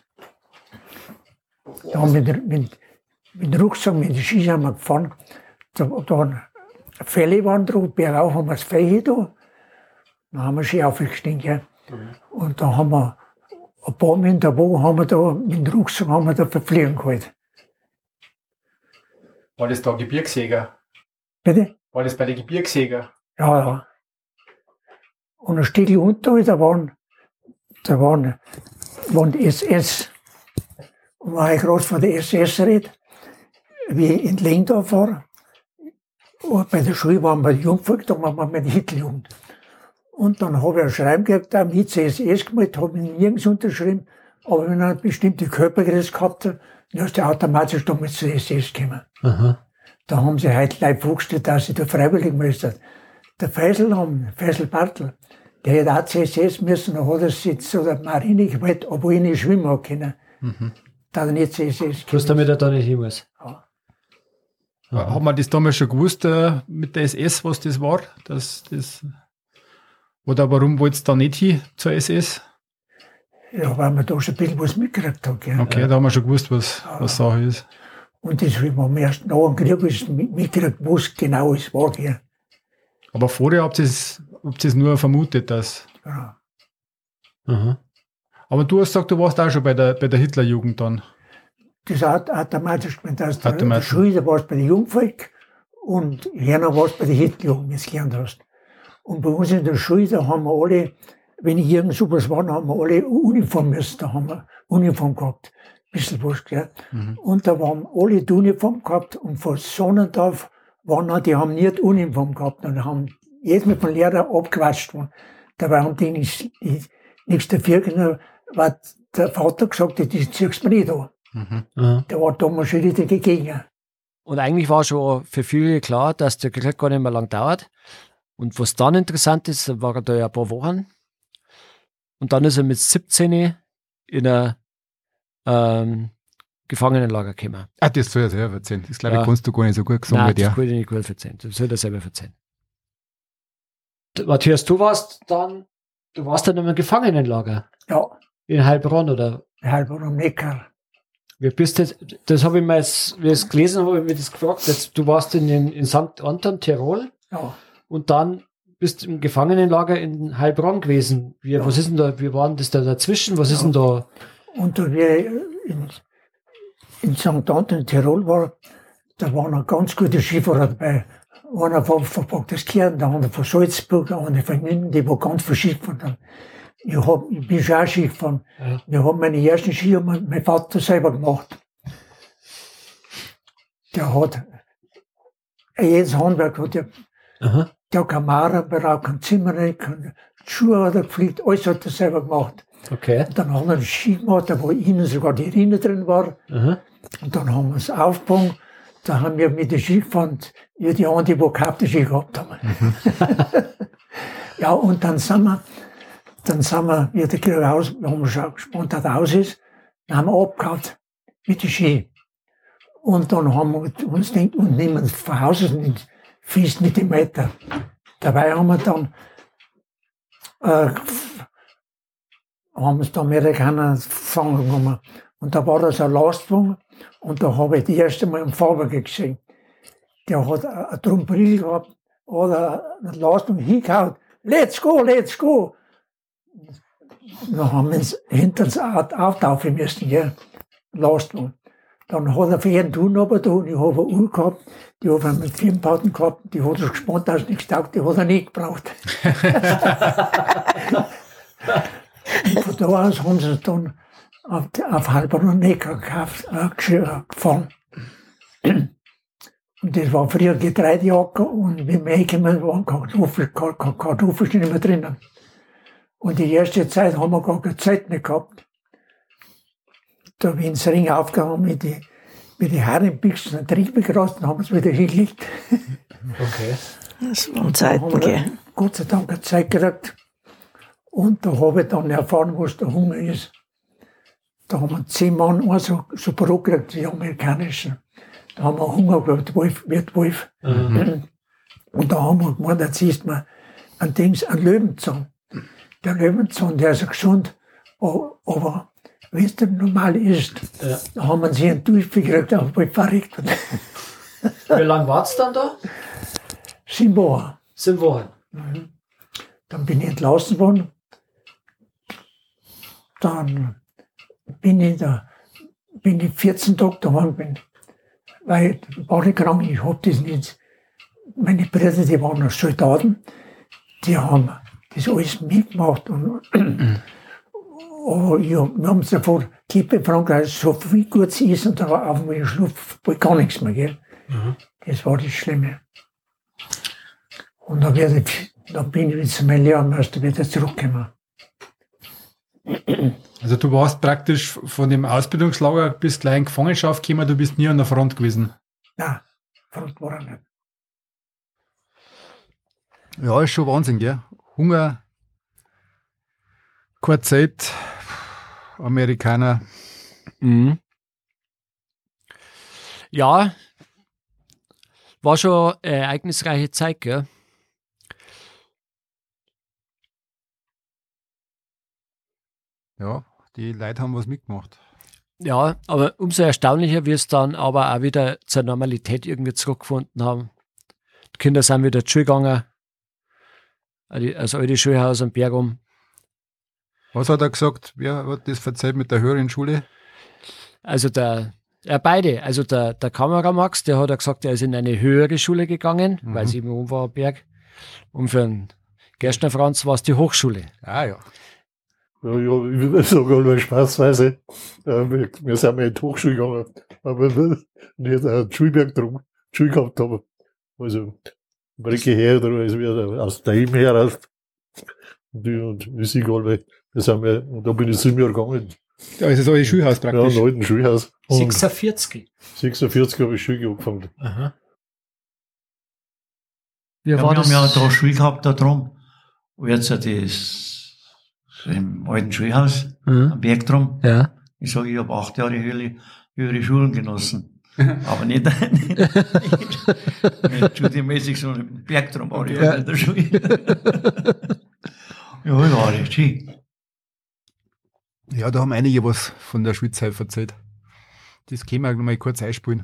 Da haben wir mit, mit, mit dem Rucksack, mit den Ski haben wir gefahren. Da, da Fälle waren drauf, bergauf haben wir das Fell da. Dann haben wir Ski aufgestiegen. Ja. Mhm. Und da haben wir ein paar Meter wo haben wir da, mit dem Rucksack haben wir da Verpflegung geholt. War das da Gebirgsjäger? Bitte? War das bei den Gebirgsjäger? Ja, ja. Und ein Stückchen unter, da waren, da waren, waren die S S. Und war ich gerade von der S S red, wie ich in Lengdorf war. Und bei der Schule waren wir die Jungvolk, da waren wir mit Hitlerjugend. Und dann habe ich ein Schreiben gekriegt, da mit C S S gemalt, habe ich nirgends unterschrieben. Aber wenn er eine bestimmte Körpergröße gehabt hat, dann ist der automatisch da mit C S S gekommen. Aha. Da haben sie heute Leute vorgestellt, dass sie da freiwillig müssen. Der Feisel, Feisel Bartel, der hätte auch C S S müssen, dann hat er sich zu der Marine gewählt, obwohl ich nicht schwimmen habe können. Mhm. Da hat er nicht C S S Bloß damit er da nicht hin muss. Ja. Ja. Hat man das damals schon gewusst, äh, mit der S S, was das war? Dass das Oder warum wollt ihr da nicht hin zur S S? Ja, weil man da schon ein bisschen was mitgekriegt hat. Gell? Okay, ja. Da haben wir schon gewusst, was, ja. was Sache ist. Und das haben wir erst nach dem Krieg mitgekriegt, was genau es war. Gell? Aber vorher habt ihr es nur vermutet, dass... Ja. Aha. Aber du hast gesagt, du warst auch schon bei der, bei der Hitlerjugend dann. Das hat automatisch, wenn das der, der Schule, da warst bei der Jungvolk und Herner warst bei der Hitlerjugend, wenn du gelernt hast. Und bei uns in der Schule, da haben wir alle, wenn ich irgend sowas war, haben wir alle Uniform müssen, da haben wir Uniform gehabt. Ein bisschen was, gell. Mhm. Und da waren alle die Uniform gehabt und von Sonnendorf waren noch, die haben nie die Uniform gehabt. Und haben jedes Mal von Lehrer abgewatscht worden. Dabei haben die nichts, nichts dafür genommen, weil der Vater gesagt hat, das ziehst du mir nicht an. Mhm. Der war damals schon richtig dagegen. Und eigentlich war schon für viele klar, dass der Krieg gar nicht mehr lang dauert. Und was dann interessant ist, war er da ja ein paar Wochen. Und dann ist er mit siebzehn in ein ähm, Gefangenenlager gekommen. Ah, das soll er selber erzählen. Das glaube ich, ja. Kannst du gar nicht so gut sagen. Nein, das kann ich nicht gut erzählen. Das soll er selber erzählen. Matthias, du warst dann, du warst dann in einem Gefangenenlager. Ja. In Heilbronn, oder? Heilbronn am Neckar. Wie bist du, das habe ich mir jetzt, wie ich es gelesen habe, habe ich mir das gefragt. Jetzt, du warst in, in Sankt Anton, Tirol. Ja. Und dann bist du im Gefangenenlager in Heilbronn gewesen. Wie, ja. Was ist denn da, wie war denn das da dazwischen? Was ja. ist denn da? Und da wir in, in Sankt Anton in Tirol war, da waren noch ganz gute Skifahrer dabei. Einer von, von Bagdeskirchen, der andere von Salzburg, der andere von Minden, die war ganz viel Ski gefahren. Ich, hab, ich bin schon auch Ski gefahren. Ja. Ich habe meine ersten Ski, mein, mein Vater selber gemacht. Der hat, jedes Handwerk hat der, Aha. der hat keine Maurer beraubt, kein Zimmer, keine Schuhe hat er gepflegt, alles hat er selber gemacht. Okay. Und dann haben wir einen Ski gemacht, wo innen sogar die Rinne drin war. Aha. Und dann haben wir es aufgebaut. Da haben wir mit den Ski gefahren, wie die anderen, die keine Ski gehabt haben. Mhm. Ja, und dann sind wir, dann sind wir, wie der Krieg aus, wir haben schon gespannt, dass er aus ist, dann haben wir abgehauen mit den Ski. Und dann haben wir uns gedacht, und nehmen von Hause nicht fest mit dem Meter. Dabei haben wir dann, äh, haben uns die Amerikaner gefangen genommen. Und da war das ein Lastwagen. Und da habe ich das erste Mal einen Fahrwerk gesehen. Der hat eine Tromperie gehabt, hat einen Lastwagen hingehauen. Let's go, let's go! Dann haben wir uns hinter das auftauchen müssen, ja. Lastwagen. Dann hat er für jeden tun, aber da, ich habe eine Uhr gehabt, die habe ich mit Firmenpaten gehabt, die hat er gespannt, dass nichts taugt, die hat er nicht gebraucht. Und von da aus haben sie es dann auf, auf Heilbronn Neckar gekauft, äh, gefahren. Und das war früher Getreideacker und wie wir hergekommen waren, Kartoffeln, Kartoffeln nicht mehr drinnen. Und die erste Zeit haben wir gar keine Zeit nicht gehabt. Da bin ich ins Ring aufgegangen mit den mit die Herrenbüchsen und Triebe geraten, haben wir es wieder hingelegt. Okay. Das waren Zeiten, gell? Gott sei Dank eine Zeit gekriegt. Und da habe ich dann erfahren, was der Hunger ist. Da haben wir zehn Mann auch so, so Brot gekriegt, die amerikanischen. Da haben wir Hunger gehabt, Wolf, wird Wolf. Mhm. Und da haben wir gemeint, jetzt isst man ein Dings, ein Löwenzahn. Der Löwenzahn, der ist ja gesund, aber wenn es dann normal ist, ja. Da haben wir sich einen Durchfall gekriegt, aber bald verrückt. Wie lange war es dann da? Sieben Wochen. Sieben Wochen. Mhm. Dann bin ich entlassen worden. Dann bin ich da, bin ich vierzehn Tage daheim bin. Weil ich war nicht krank, ich hab das nicht. Meine Brüder, die waren noch Soldaten, die haben das alles mitgemacht. Und aber ja, wir haben es davor Kippe in Frankreich, so viel Gutes essen und da war auf einmal Schluff, gar nichts mehr, gell. Mhm. Das war das Schlimme. Und dann, werde ich, dann bin ich zu meinem Lehrmeister wieder zurückgekommen. Also du warst praktisch von dem Ausbildungslager bis gleich in Gefangenschaft gekommen, du bist nie an der Front gewesen? Nein, Front war er nicht. Ja, ist schon Wahnsinn, gell? Hunger, keine Zeit, Amerikaner. Mhm. Ja, war schon eine ereignisreiche Zeit, gell? Ja, die Leute haben was mitgemacht. Ja, aber umso erstaunlicher, wie es dann aber auch wieder zur Normalität irgendwie zurückgefunden haben. Die Kinder sind wieder zur Schule gegangen, also alte Schulhaus am Berg um. Was hat er gesagt? Wer hat das verzeiht mit der höheren Schule? Also der, ja beide. Also der, der Kameramax, der hat ja gesagt, er ist in eine höhere Schule gegangen, mhm. weil es eben um war am Berg. Und für den Gerstner Franz war es die Hochschule. Ah ja. Ja, ja, ich sage mal spaßweise, wir, wir sind mal in die Hochschule gegangen, aber nicht einen Schulberg drum, Schule gehabt haben. Also, Brücke her, oder also wieder aus daheim heraus. Und, und ist egal, weil wir sind mal, und da bin ich sieben Jahre gegangen. Ja, ist das euer Schulhaus praktisch? Ja, ein alten Schulhaus. Und sechsundvierzig. sechsundvierzig habe ich Schule angefangen. Aha. Wie ja, war wir das? Haben ja da Schule gehabt, da drum. Und jetzt das im alten Schulhaus, mhm. am Berg drum. Ja. Ich sage, ich habe acht Jahre höhere, höhere Schulen genossen. Aber nicht, nicht, nicht studienmäßig, sondern im Berg drum war ich ja in der Schule. Ja, ich war recht schön. Ja, da haben einige was von der Schulzeit erzählt. Das können wir noch mal kurz einspielen.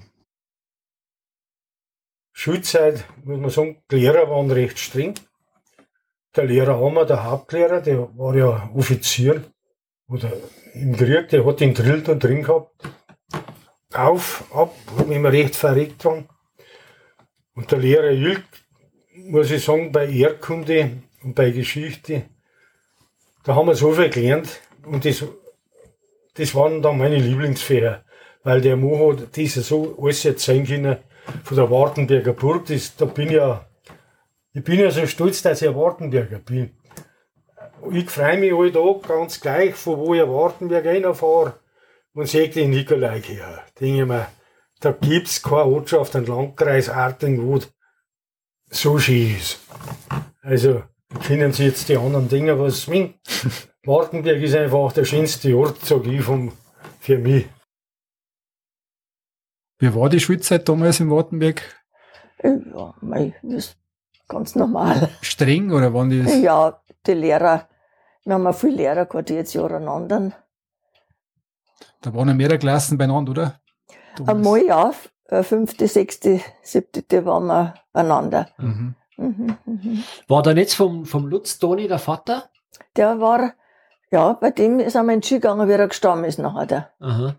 Schulzeit, muss man sagen, die Lehrer waren recht streng. Der Lehrer Hammer, der Hauptlehrer, der war ja Offizier oder im Krieg, der hat den drillt und drin gehabt. auf, ab, wenn wir recht verrückt waren. Und der Lehrer Ilk, muss ich sagen, bei Erdkunde und bei Geschichte, da haben wir so viel gelernt. Und das, das waren dann meine Lieblingsfächer. Weil der Mo hat das so alles erzählen können von der Wartenberger Burg. Das, da bin ich ja, ich bin ja so stolz, dass ich ein Wartenberger bin. Ich freue mich alle Tag ganz gleich, von wo ich Wartenberg reinfahre und sehe den Nikolai her. Denke ich mir, da gibt es keine Ortschaft, einen Landkreis Arting, wo so schön ist. Also, können Sie jetzt die anderen Dinge was swingen. Wartenberg ist einfach der schönste Ort, sage ich, vom, für mich. Wie war die Schulzeit damals in Wartenberg? Ja, mei, das ist ganz normal. Streng oder waren die? Ja, die Lehrer, wir haben ja viele Lehrer gehabt, die jetzt Jahre aneinander. Da waren ja mehrere Klassen beieinander, oder? Damals. Einmal ja, fünfte, sechste, siebte waren wir beieinander. Mhm. Mhm, mhm. War da nicht vom, vom Lutz Toni der Vater? Der war, ja, bei dem ist er in die Schule gegangen, wie er gestorben ist nachher. Der. Aha.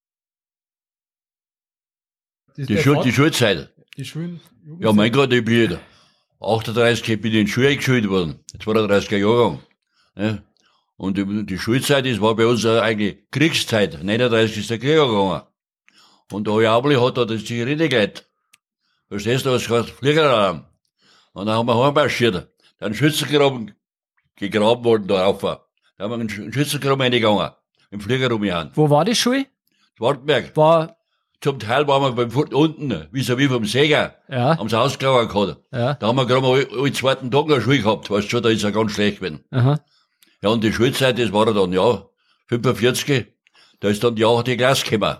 Das Die, der Schul Vater- die Schulzeit. Die Schulen. Ja, mein Gott, ich bin achtunddreißig bin ich in die Schule eingeschult worden. zweiunddreißiger Jahrgang. Ne? Und die, die Schulzeit, das war bei uns eigentlich Kriegszeit. neununddreißig ist der Krieg gegangen. Und der Jaubli hat da das Zigarettengleit. Verstehst du, was heißt Fliegeralarm? Und dann haben wir heimmarschiert. Dann Schützengraben gegraben worden da rauf. Da haben wir in den Schützengraben reingegangen. Im Flieger rumgehauen. Wo war die Schule? Wartenberg. War, Zum Teil waren wir beim Furt unten, vis-à-vis vom Säger. ja, Haben sie ausgelagert gehabt. ja, Da haben wir gerade mal alle zweiten Tag noch Schule gehabt. Weißt du schon, da ist er ganz schlecht gewesen. aha. Ja, und die Schulzeit, das war dann, ja, fünfundvierzig. Da ist dann die achte Klasse gekommen.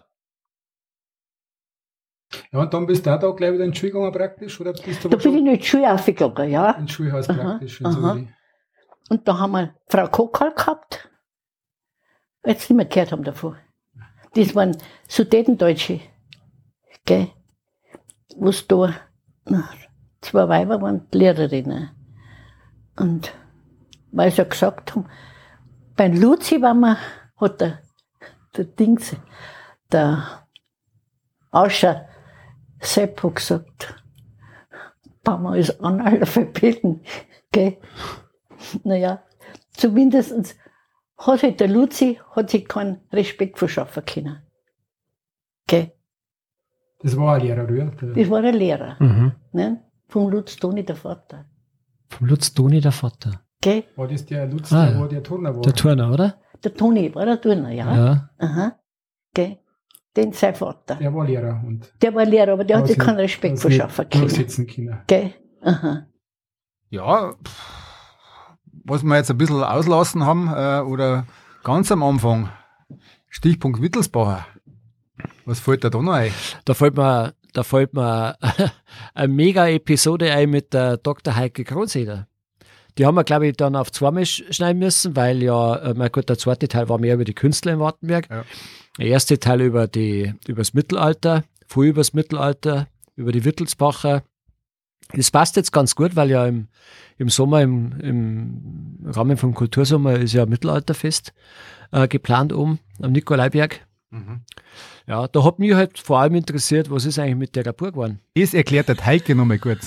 Ja, und dann bist du auch da gleich wieder in die Schule gegangen praktisch? Oder bist du Da aber bin ich schon noch in die Schule aufgegangen, ja. ins Schulhaus Aha, praktisch? in aha. Soli? Und da haben wir Frau Kokal gehabt. Jetzt nicht mehr gehört haben davon. Das waren Sudetendeutsche. Gell? Wo's da, na, zwei Weiber waren Lehrerinnen. Und weil sie ja gesagt haben, beim Luzi waren wir, hat der, der Dings, der Auscher Seppo gesagt, Mama ist Analphabeten. Gell? Naja, zumindest hat halt der Luzi hat sich keinen Respekt verschaffen können. Gell? Das war ein Lehrer, oder? Der- Das war ein Lehrer. Mhm. Ne? Vom Lutz Toni, der Vater. Vom Lutz Toni der Vater. Gell? War das der Lutz, Ah, der, ja. wo der Turner war? Der Turner, oder? Der Toni war der Turner, ja. Ja. Aha. Gell? Den sein Vater. Der war Lehrer und Der war Lehrer, aber der hat sich Ausne- keinen Respekt das nicht verschaffen können. durchsetzen können. Gell? Aha. Ja, pff, was wir jetzt ein bisschen auslassen haben, äh, oder ganz am Anfang, Stichpunkt Wittelsbacher. Was fällt da da noch ein? Da fällt mir, da fällt mir eine mega Episode ein mit der Doktor Heike Kronzeder. Die haben wir, glaube ich, dann auf zweimal sch- schneiden müssen, weil ja, äh, mein Gott, der zweite Teil war mehr über die Künstler in Wartenberg. Ja. Der erste Teil über die, über das Mittelalter, früh über das Mittelalter, über die Wittelsbacher. Das passt jetzt ganz gut, weil ja im, im Sommer, im, im Rahmen vom Kultursommer ist ja Mittelalterfest äh, geplant um, am Nikolaiberg. Ja, da hat mich halt vor allem interessiert, was ist eigentlich mit der Burg geworden. Das erklärt der Heike nochmal kurz.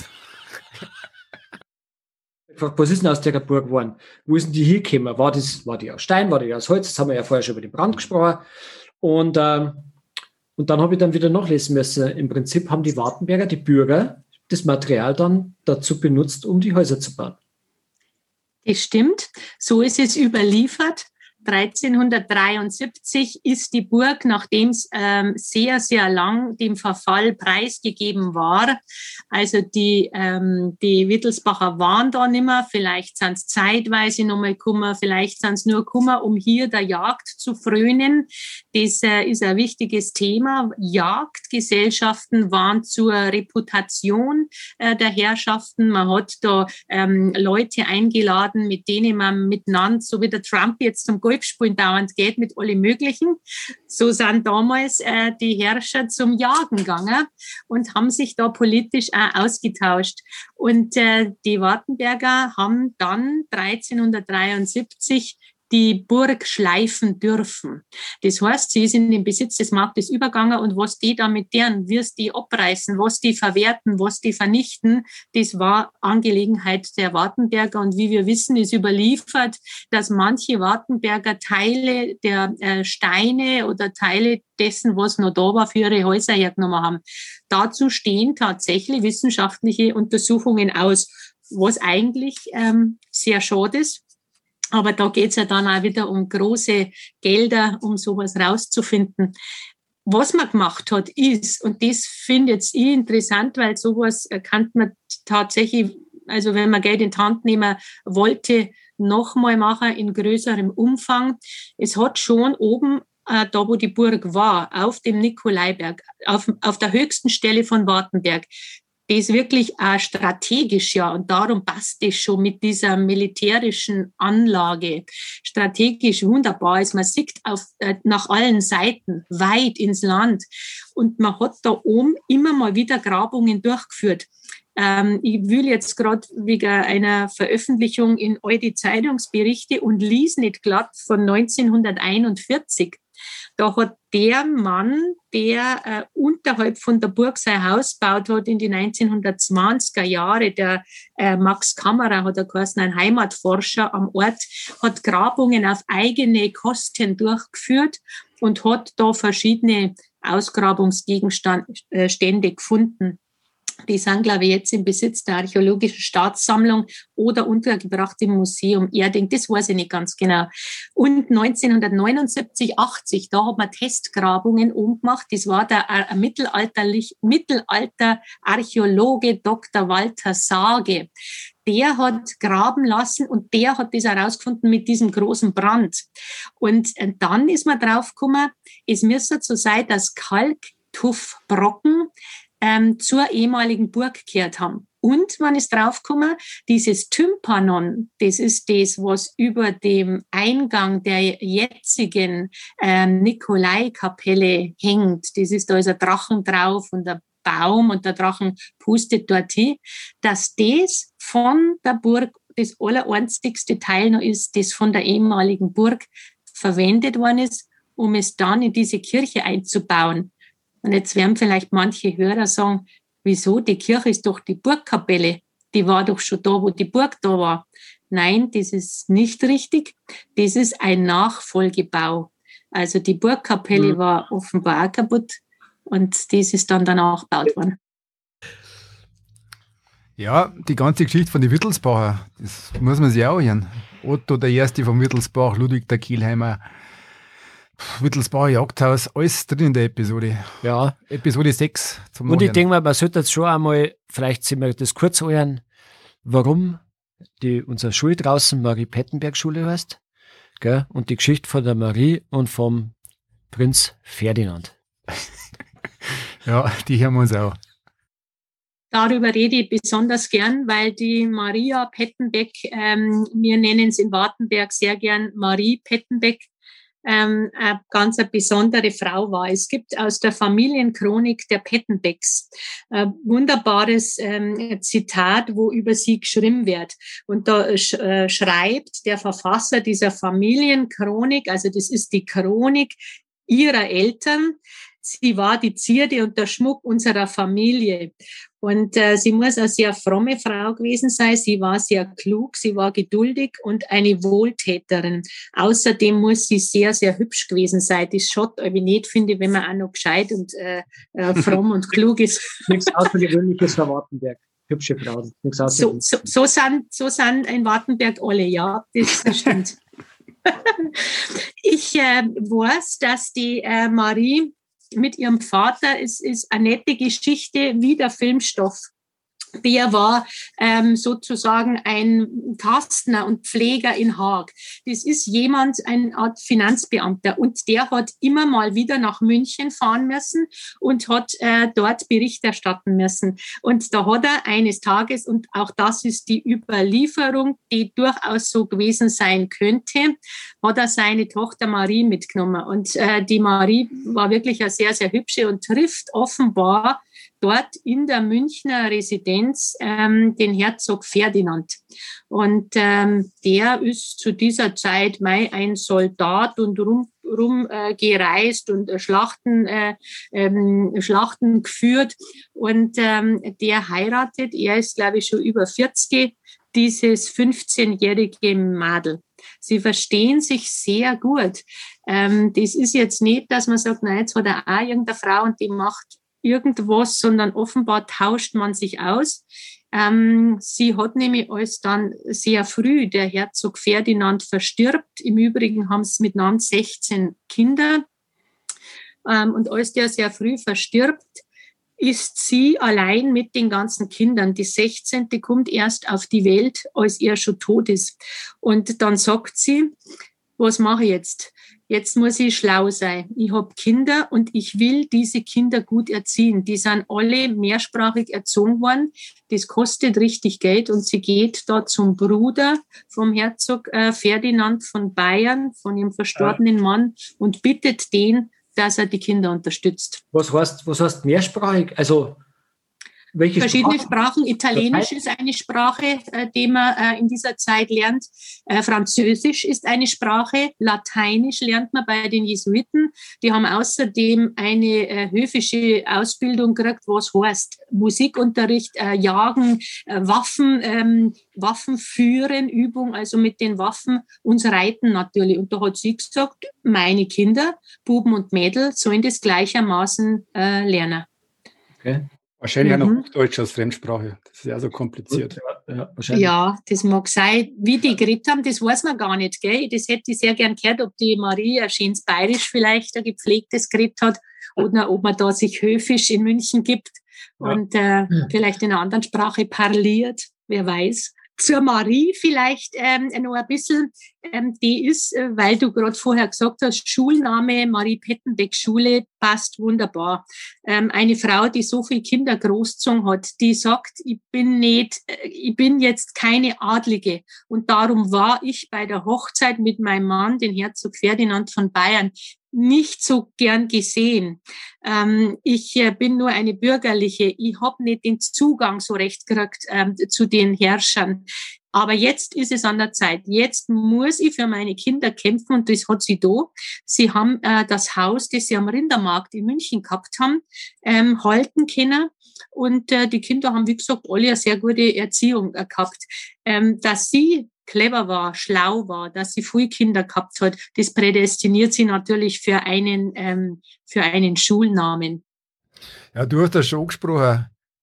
Was ist denn aus der Burg geworden? Wo ist denn die hingekommen? War, das, war die aus Stein, war die aus Holz? Das haben wir ja vorher schon über den Brand gesprochen. Und, ähm, und dann habe ich dann wieder nachlesen müssen. Im Prinzip haben die Wartenberger, die Bürger, das Material dann dazu benutzt, um die Häuser zu bauen. Das stimmt. So ist es überliefert. dreizehnhundertdreiundsiebzig ist die Burg, nachdem es ähm, sehr, sehr lang dem Verfall preisgegeben war. Also die, ähm, die Wittelsbacher waren da nicht mehr. Vielleicht sind es zeitweise noch mal gekommen, vielleicht sind es nur gekommen, um hier der Jagd zu frönen. Das äh, ist ein wichtiges Thema. Jagdgesellschaften waren zur Reputation äh, der Herrschaften. Man hat da ähm, Leute eingeladen, mit denen man miteinander, so wie der Trump jetzt zum Golfspielen dauernd geht, mit alle möglichen. So sind damals äh, die Herrscher zum Jagen gegangen und haben sich da politisch auch ausgetauscht. Und äh, die Wartenberger haben dann dreizehnhundertdreiundsiebzig die Burg schleifen dürfen. Das heißt, sie ist in den Besitz des Marktes übergegangen und was die da mit deren, wir's die abreißen, was die verwerten, was die vernichten, das war Angelegenheit der Wartenberger. Und wie wir wissen, ist überliefert, dass manche Wartenberger Teile der äh, Steine oder Teile dessen, was noch da war, für ihre Häuser hergenommen haben. Dazu stehen tatsächlich wissenschaftliche Untersuchungen aus, was eigentlich ähm, sehr schade ist. Aber da geht's ja dann auch wieder um große Gelder, um sowas rauszufinden. Was man gemacht hat, ist, und das finde jetzt ich interessant, weil sowas kann man tatsächlich, also wenn man Geld in die Hand nehmen wollte, nochmal machen in größerem Umfang. Es hat schon oben, äh, da wo die Burg war, auf dem Nikolaiberg, auf, auf der höchsten Stelle von Wartenberg, das ist wirklich auch strategisch, ja, und darum passt es schon mit dieser militärischen Anlage. Strategisch wunderbar ist, man sieht auf, äh, nach allen Seiten weit ins Land und man hat da oben immer mal wieder Grabungen durchgeführt. Ähm, ich will jetzt gerade wegen einer Veröffentlichung in alte Zeitungsberichte und lies nicht glatt von neunzehnhunderteinundvierzig. Da hat der Mann, der äh, unterhalb von der Burg sein Haus gebaut hat in die neunzehnhundertzwanziger Jahre, der äh, Max Kammerer hat er geheißen, ein Heimatforscher am Ort, hat Grabungen auf eigene Kosten durchgeführt und hat da verschiedene Ausgrabungsgegenstände gefunden. Die sind, glaube ich, jetzt im Besitz der Archäologischen Staatssammlung oder untergebracht im Museum Erding. Das weiß ich nicht ganz genau. Und neunzehnhundertneunundsiebzig, achtzig, da hat man Testgrabungen umgemacht. Das war der äh, mittelalterlich, Mittelalter-Archäologe Doktor Walter Sage. Der hat graben lassen und der hat das herausgefunden mit diesem großen Brand. Und äh, dann ist man draufgekommen, es müsste so sein, dass Kalktuffbrocken Ähm, zur ehemaligen Burg gehört haben. Und man ist draufgekommen, dieses Tympanon, das ist das, was über dem Eingang der jetzigen ähm, Nikolaikapelle hängt. Das ist, da ist ein Drachen drauf und ein Baum und der Drachen pustet dort hin, dass das von der Burg das allereinzigste Teil noch ist, das von der ehemaligen Burg verwendet worden ist, um es dann in diese Kirche einzubauen. Und jetzt werden vielleicht manche Hörer sagen, wieso, die Kirche ist doch die Burgkapelle, die war doch schon da, wo die Burg da war. Nein, das ist nicht richtig, das ist ein Nachfolgebau. Also die Burgkapelle mhm. war offenbar auch kaputt und das ist dann danach gebaut worden. Ja, die ganze Geschichte von den Wittelsbacher, das muss man sich auch hören. Otto der Erste von Wittelsbach, Ludwig der Kielheimer, Wittelsbacher Jagdhaus, alles drin in der Episode. Ja. Episode sechs. Zum Und ich denke mal, man sollte jetzt schon einmal, vielleicht sind wir das kurz hören, warum die, unsere Schule draußen Marie-Pettenberg-Schule heißt, gell? Und die Geschichte von der Marie und vom Prinz Ferdinand. Ja, die hören wir uns auch. Darüber rede ich besonders gern, weil die Maria Pettenbeck, ähm, wir nennen es in Wartenberg sehr gern Marie Pettenbeck, Ähm, eine ganz eine besondere Frau war. Es gibt aus der Familienchronik der Pettenbecks ein wunderbares ähm, Zitat, wo über sie geschrieben wird. Und da sch äh, schreibt der Verfasser dieser Familienchronik, also das ist die Chronik ihrer Eltern, sie war die Zierde und der Schmuck unserer Familie. Und äh, sie muss eine sehr fromme Frau gewesen sein. Sie war sehr klug, sie war geduldig und eine Wohltäterin. Außerdem muss sie sehr, sehr hübsch gewesen sein. Das schaut aber nicht, finde ich, wenn man auch noch gescheit und äh, äh, fromm und klug ist. Nichts Außergewöhnliches für Wartenberg. Hübsche Frauen. So, so, so, sind, so sind in Wartenberg alle, ja, das, das stimmt. Ich äh, weiß, dass die äh, Marie mit ihrem Vater, es ist eine nette Geschichte wie der Filmstoff. Der war ähm, sozusagen ein Kastner und Pfleger in Haag. Das ist jemand, eine Art Finanzbeamter. Und der hat immer mal wieder nach München fahren müssen und hat äh, dort Bericht erstatten müssen. Und da hat er eines Tages, und auch das ist die Überlieferung, die durchaus so gewesen sein könnte, hat er seine Tochter Marie mitgenommen. Und äh, die Marie war wirklich eine sehr, sehr hübsche und trifft offenbar dort in der Münchner Residenz ähm, den Herzog Ferdinand. Und ähm, der ist zu dieser Zeit mei, ein Soldat und rum, rum äh, gereist und äh, Schlachten, äh, ähm, Schlachten geführt. Und ähm, der heiratet, er ist, glaube ich, schon über vierzig, dieses fünfzehnjährige Madel. Sie verstehen sich sehr gut. Ähm, das ist jetzt nicht, dass man sagt, na, jetzt hat er auch irgendeine Frau und die macht irgendwas, sondern offenbar tauscht man sich aus. Ähm, sie hat nämlich als dann sehr früh der Herzog Ferdinand verstirbt. Im Übrigen haben sie miteinander sechzehn Kinder. Ähm, und als der sehr früh verstirbt, ist sie allein mit den ganzen Kindern. Die sechzehnte kommt erst auf die Welt, als er schon tot ist. Und dann sagt sie, was mache ich jetzt? Jetzt muss ich schlau sein. Ich habe Kinder und ich will diese Kinder gut erziehen. Die sind alle mehrsprachig erzogen worden. Das kostet richtig Geld und sie geht da zum Bruder vom Herzog äh, Ferdinand von Bayern, von ihrem verstorbenen Mann, und bittet den, dass er die Kinder unterstützt. Was heißt, was heißt mehrsprachig? Also welche Verschiedene Sprachen? Sprachen. Italienisch ist eine Sprache, äh, die man äh, in dieser Zeit lernt. Äh, Französisch ist eine Sprache. Lateinisch lernt man bei den Jesuiten. Die haben außerdem eine äh, höfische Ausbildung gekriegt, was heißt Musikunterricht, äh, Jagen, äh, Waffen, ähm, Waffen führen, Übung, also mit den Waffen und Reiten natürlich. Und da hat sie gesagt, meine Kinder, Buben und Mädel, sollen das gleichermaßen äh, lernen. Okay. Wahrscheinlich Mhm. auch noch Hochdeutsch als Fremdsprache. Das ist ja so kompliziert. Ja, ja, wahrscheinlich. Ja, das mag sein. Wie die geredet haben, das weiß man gar nicht, gell? Das hätte ich sehr gern gehört, ob die Marie ein schönes Bayerisch vielleicht ein gepflegtes geredet hat oder ob man da sich höfisch in München gibt Ja. und äh, vielleicht in einer anderen Sprache parliert, wer weiß. Zur Marie vielleicht ähm, noch ein bisschen. Ähm, die ist, äh, weil du gerade vorher gesagt hast, Schulname Marie Pettenbeck Schule passt wunderbar. Ähm, eine Frau, die so viele Kinder großgezogen hat, die sagt, ich bin nicht, äh, ich bin jetzt keine Adlige. Und darum war ich bei der Hochzeit mit meinem Mann, den Herzog Ferdinand von Bayern, nicht so gern gesehen. Ähm, ich äh, bin nur eine bürgerliche. Ich habe nicht den Zugang so recht gekriegt ähm, zu den Herrschern. Aber jetzt ist es an der Zeit. Jetzt muss ich für meine Kinder kämpfen und das hat sie da. Sie haben äh, das Haus, das sie am Rindermarkt in München gehabt haben, ähm, halten können. Und äh, die Kinder haben, wie gesagt, alle eine sehr gute Erziehung äh, gehabt. Ähm, dass sie clever war, schlau war, dass sie viele Kinder gehabt hat, das prädestiniert sie natürlich für einen, ähm, für einen Schulnamen. Ja, du hast das schon angesprochen.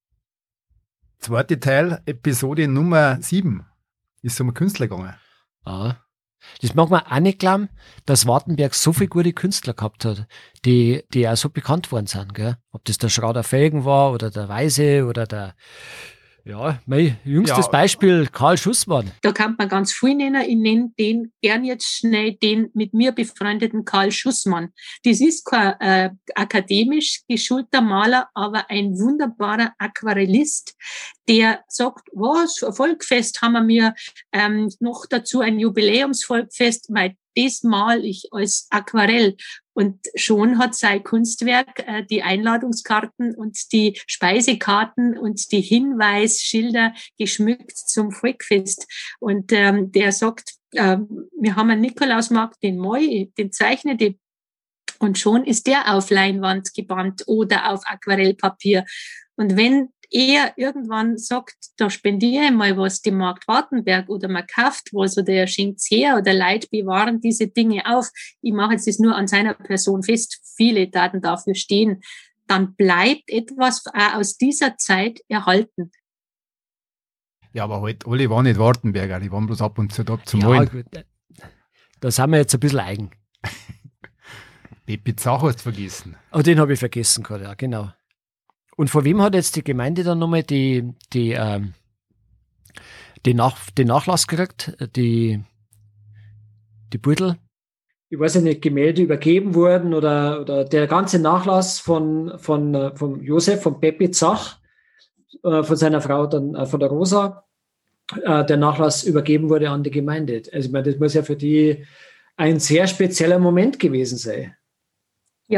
Zweite Teil, Episode Nummer sieben, ist um einen Künstler gegangen. Ah. Das mag man auch nicht glauben, dass Wartenberg so viele gute Künstler gehabt hat, die, die auch so bekannt worden sind. Gell? Ob das der Schrader Felgen war oder der Weise oder der, ja, mein jüngstes Ja. Beispiel, Karl Schussmann. Da kann man ganz viel nennen. Ich nenne den gern jetzt schnell den mit mir befreundeten Karl Schussmann. Das ist kein äh, akademisch geschulter Maler, aber ein wunderbarer Aquarellist, der sagt, was, ein Volkfest haben wir ähm, noch dazu ein Jubiläumsvolkfest, weil das mal ich als Aquarell. Und schon hat sein Kunstwerk äh, die Einladungskarten und die Speisekarten und die Hinweisschilder geschmückt zum Volkfest. Und ähm, der sagt, äh, wir haben einen Nikolausmarkt, den Moi, den zeichne ich. Und schon ist der auf Leinwand gebannt oder auf Aquarellpapier. Und wenn er irgendwann sagt, da spendiere ich mal was dem Markt Wartenberg oder man kauft was oder er schenkt's her oder Leute bewahren diese Dinge auf, ich mache jetzt das nur an seiner Person fest, viele Daten dafür stehen, dann bleibt etwas aus dieser Zeit erhalten. Ja, aber halt, alle waren nicht Wartenberger, die waren bloß ab und zu da zum Ja, Malen. gut, da sind wir jetzt ein bisschen eigen. Pepi Zach hast du vergessen. Oh, den habe ich vergessen gerade, ja, genau. Und von wem hat jetzt die Gemeinde dann nochmal die, die, ähm, die Nach, den Nachlass gekriegt, die, die Beutel? Ich weiß ja nicht, Gemälde übergeben wurden oder, oder der ganze Nachlass von, von, von Josef, von Pepi Zach, äh, von seiner Frau, dann äh, von der Rosa, äh, der Nachlass übergeben wurde an die Gemeinde. Also ich meine, das muss ja für die ein sehr spezieller Moment gewesen sein. Ja,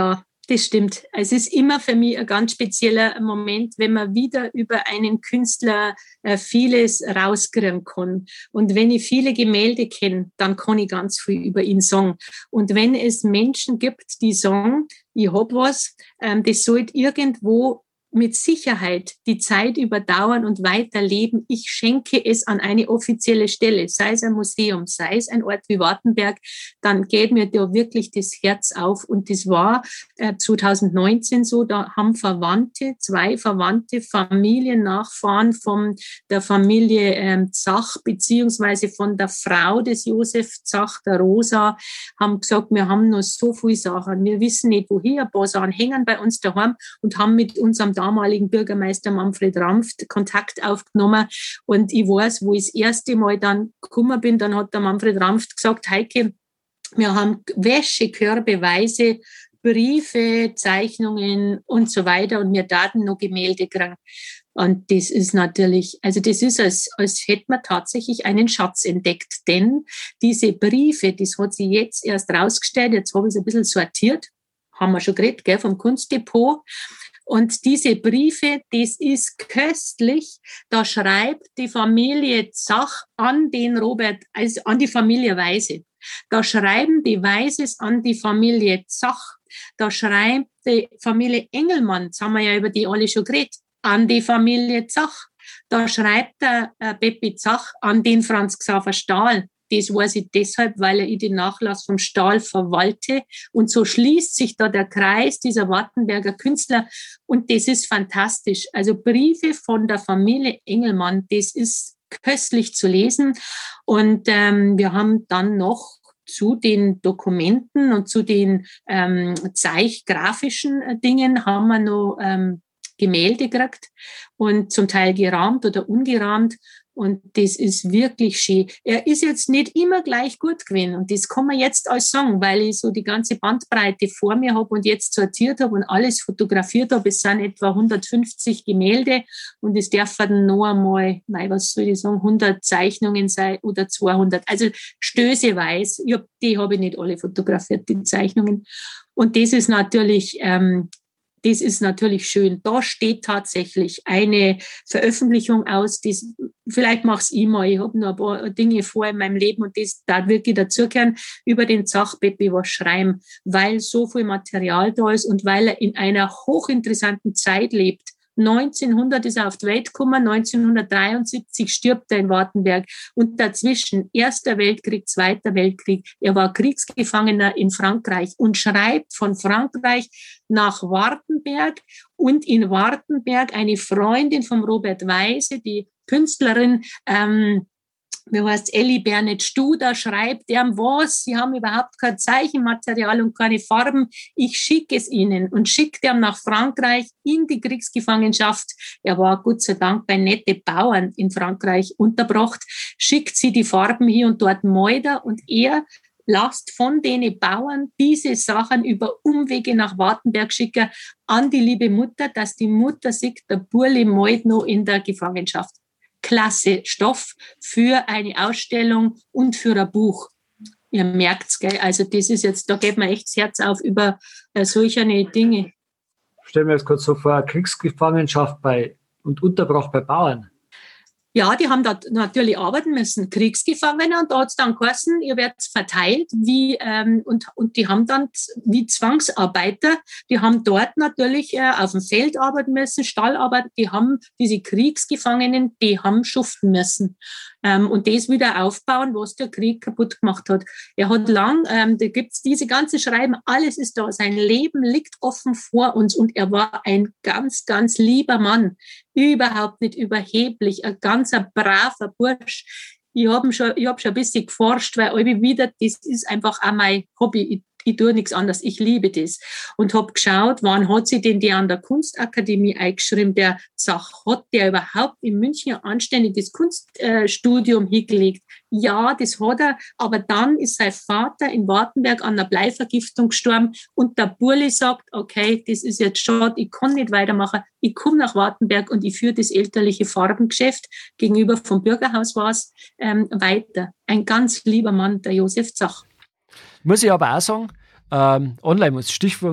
Das stimmt. Es ist immer für mich ein ganz spezieller Moment, wenn man wieder über einen Künstler äh, vieles rauskriegen kann. Und wenn ich viele Gemälde kenne, dann kann ich ganz viel über ihn sagen. Und wenn es Menschen gibt, die sagen, ich hab was, ähm, das sollte irgendwo mit Sicherheit die Zeit überdauern und weiterleben. Ich schenke es an eine offizielle Stelle, sei es ein Museum, sei es ein Ort wie Wartenberg, dann geht mir da wirklich das Herz auf. Und das war äh, zwanzig neunzehn so, da haben Verwandte, zwei Verwandte, Familiennachfahren von der Familie ähm, Zach, beziehungsweise von der Frau des Josef Zach, der Rosa, haben gesagt, wir haben noch so viele Sachen, wir wissen nicht, woher, ein paar Sachen hängen bei uns daheim, und haben mit unserem damaligen Bürgermeister Manfred Ramft Kontakt aufgenommen. Und ich weiß, wo ich das erste Mal dann gekommen bin, dann hat der Manfred Ramft gesagt, Heike, wir haben wäschekörbeweise Briefe, Zeichnungen und so weiter, und wir daten noch Gemälde kriegen. Und das ist natürlich, also das ist, als, als hätte man tatsächlich einen Schatz entdeckt. Denn diese Briefe, das hat sich jetzt erst rausgestellt, jetzt habe ich es ein bisschen sortiert, haben wir schon geredet, gell, vom Kunstdepot. Und diese Briefe, das ist köstlich. Da schreibt die Familie Zach an den Robert, also an die Familie Weise. Da schreiben die Weises an die Familie Zach. Da schreibt die Familie Engelmann, das haben wir ja über die alle schon geredet, an die Familie Zach. Da schreibt der äh, Peppi Zach an den Franz Xaver Stahl. Das weiß ich deshalb, weil ich den Nachlass vom Stahl verwalte. Und so schließt sich da der Kreis dieser Wartenberger Künstler. Und das ist fantastisch. Also Briefe von der Familie Engelmann, das ist köstlich zu lesen. Und ähm, wir haben dann noch zu den Dokumenten und zu den ähm, zeichgrafischen äh, Dingen haben wir noch ähm, Gemälde gekriegt und zum Teil gerahmt oder ungerahmt. Und das ist wirklich schön. Er ist jetzt nicht immer gleich gut gewesen. Und das kann man jetzt alles sagen, weil ich so die ganze Bandbreite vor mir habe und jetzt sortiert habe und alles fotografiert habe. Es sind etwa hundertfünfzig Gemälde und es dürfen noch einmal, nein, was soll ich sagen, hundert Zeichnungen sein oder zweihundert. Also stößeweise, ich hab, die habe ich nicht alle fotografiert, die Zeichnungen. Und das ist natürlich... Ähm, Das ist natürlich schön. Da steht tatsächlich eine Veröffentlichung aus. Das, vielleicht mach's ich mal. Ich habe noch ein paar Dinge vor in meinem Leben und das da wirklich dazugehören, über den Zach Peppi was schreiben, weil so viel Material da ist und weil er in einer hochinteressanten Zeit lebt. neunzehnhundert ist er auf die Welt gekommen, neunzehnhundertdreiundsiebzig stirbt er in Wartenberg und dazwischen Erster Weltkrieg, Zweiter Weltkrieg. Er war Kriegsgefangener in Frankreich und schreibt von Frankreich nach Wartenberg und in Wartenberg eine Freundin von Robert Weise, die Künstlerin, ähm, wie heißt Elli Bernet Studer, schreibt, die haben was, sie haben überhaupt kein Zeichenmaterial und keine Farben, ich schicke es ihnen und schickt ihn nach Frankreich in die Kriegsgefangenschaft. Er war Gott sei Dank bei nette Bauern in Frankreich unterbracht, schickt sie die Farben hier und dort malt er und er lasst von den Bauern diese Sachen über Umwege nach Wartenberg schicken an die liebe Mutter, dass die Mutter sieht, der Burli malt noch in der Gefangenschaft. Klasse Stoff für eine Ausstellung und für ein Buch. Ihr merkt's, gell? Also das ist jetzt, da geht mir echt das Herz auf über äh, solche Dinge. Stellen wir uns kurz so vor, Kriegsgefangenschaft bei und Unterbruch bei Bauern. Ja, die haben da natürlich arbeiten müssen, Kriegsgefangene, und da hat es dann geheißen, ihr werdet verteilt, wie, ähm, und, und die haben dann wie Zwangsarbeiter, die haben dort natürlich äh, auf dem Feld arbeiten müssen, Stallarbeiter, die haben diese Kriegsgefangenen, die haben schuften müssen. Ähm, und das wieder aufbauen, was der Krieg kaputt gemacht hat. Er hat lang, ähm, da gibt's diese ganzen Schreiben, alles ist da, sein Leben liegt offen vor uns und er war ein ganz, ganz lieber Mann, überhaupt nicht überheblich, ein ganzer braver Bursch. Ich habe schon, ich hab schon ein bisschen geforscht, weil ich wieder, das ist einfach auch mein Hobby. Ich, ich tue nichts anderes, ich liebe das. Und habe geschaut, wann hat sie denn der an der Kunstakademie eingeschrieben, der Zach, hat der überhaupt in München ein anständiges Kunststudium hingelegt? Ja, das hat er, aber dann ist sein Vater in Wartenberg an einer Bleivergiftung gestorben und der Burli sagt, okay, das ist jetzt schade, ich kann nicht weitermachen, ich komme nach Wartenberg und ich führe das elterliche Farbengeschäft gegenüber vom Bürgerhaus war es ähm, weiter. Ein ganz lieber Mann, der Josef Zach. Muss ich aber auch sagen, ähm, online muss, Stichwort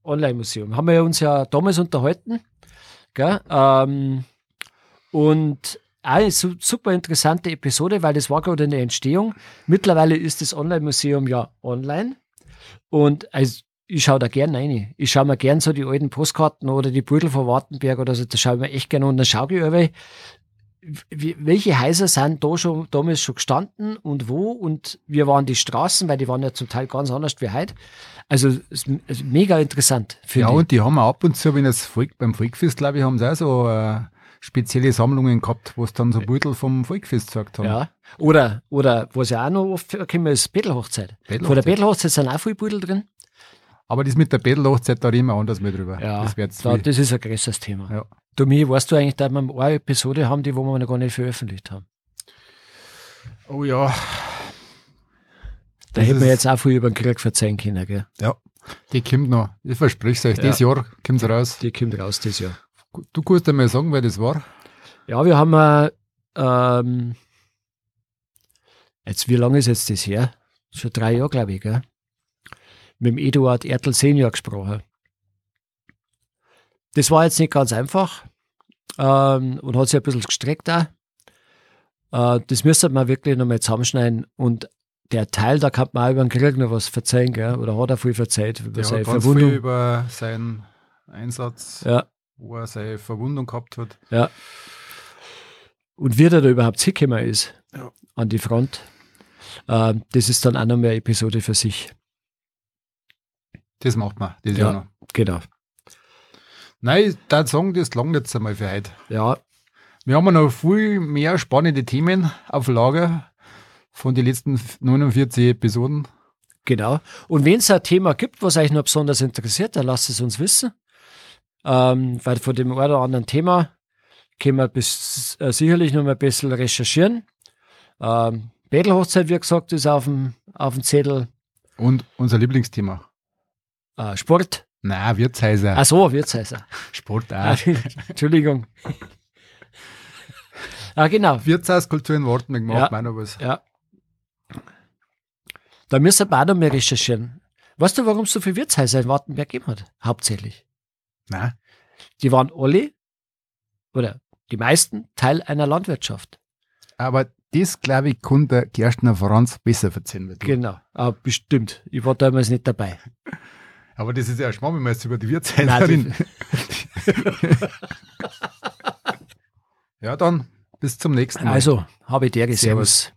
Online-Museum. Haben wir uns ja damals unterhalten. Gell? Ähm, und auch eine super interessante Episode, weil das war gerade in der Entstehung. Mittlerweile ist das Online-Museum ja online. Und also, ich schaue da gerne rein. Ich schaue mir gerne so die alten Postkarten oder die Brüdel von Wartenberg oder so, da schaue ich mir echt gerne an. Und dann schaue ich über, welche Häuser sind da schon damals schon gestanden und wo und wie waren die Straßen, weil die waren ja zum Teil ganz anders wie heute. Also, es ist mega interessant. Ja, ich. Und die haben auch ab und zu, wenn das Volk, beim Volkfest, glaube ich, haben sie auch so äh, spezielle Sammlungen gehabt, wo es dann so Beutel vom Volkfest gesagt haben. Ja. Oder, oder was ja auch noch oft kommt, ist Bettelhochzeit. Von der Bettelhochzeit sind auch viele Beutel drin. Aber das mit der Bettelhochzeit, da reden wir anders mit drüber. Ja, das, da, das ist ein größeres Thema. Ja. Domi, weißt du eigentlich, dass wir eine Episode haben, die wo wir noch gar nicht veröffentlicht haben? Oh ja. Da hätten wir jetzt auch viel über den Krieg verzeihen können, gell? Ja, die kommt noch. Ich verspreche es euch, ja. Das Jahr kommt es raus. Die kommt raus, das Jahr. Du kannst einmal sagen, wer das war? Ja, wir haben, äh, ähm, jetzt, wie lange ist jetzt das her? Schon drei Jahre, glaube ich, gell? Mit dem Eduard Ertl Senior gesprochen. Das war jetzt nicht ganz einfach ähm, und hat sich ein bisschen gestreckt auch. Äh, das müsste man wirklich nochmal zusammenschneiden und der Teil, da kann man auch über den Krieg noch was verzeihen, gell? Oder hat er viel verzeiht über der seine hat ganz Verwundung. viel über seinen Einsatz, ja. wo er seine Verwundung gehabt hat. Ja. Und wie er da überhaupt hingekommen ist ja. an die Front, äh, das ist dann auch noch mehr eine Episode für sich. Das macht man, das ja, Jahr noch. Genau. Nein, ich würde sagen, das langt jetzt einmal für heute. Ja. Wir haben noch viel mehr spannende Themen auf Lager von den letzten neunundvierzig Episoden. Genau. Und wenn es ein Thema gibt, was euch noch besonders interessiert, dann lasst es uns wissen. Ähm, weil von dem einen oder anderen Thema können wir bis, äh, sicherlich noch mal ein bisschen recherchieren. Ähm, Bettelhochzeit, wie gesagt, ist auf dem, auf dem Zettel. Und unser Lieblingsthema. Äh, Sport. Nein, Wirtshäuser. Ach so, Wirtshäuser. Sport auch. Entschuldigung. Ah, genau. Wirtshauskultur in Wartenberg macht ja. man noch was. Ja. Da müssen wir auch noch mehr recherchieren. Weißt du, warum es so viele Wirtshäuser in Wartenberg gegeben hat? Hauptsächlich. Nein. Die waren alle, oder die meisten, Teil einer Landwirtschaft. Aber das, glaube ich, kann der Gerstner Franz besser erzählen. Genau, ah, bestimmt. Ich war damals nicht dabei. Aber das ist ja Schmarrn, wenn wir jetzt über die Wirtshäuser reden. Ja, dann bis zum nächsten Mal. Also, habe ich der Servus.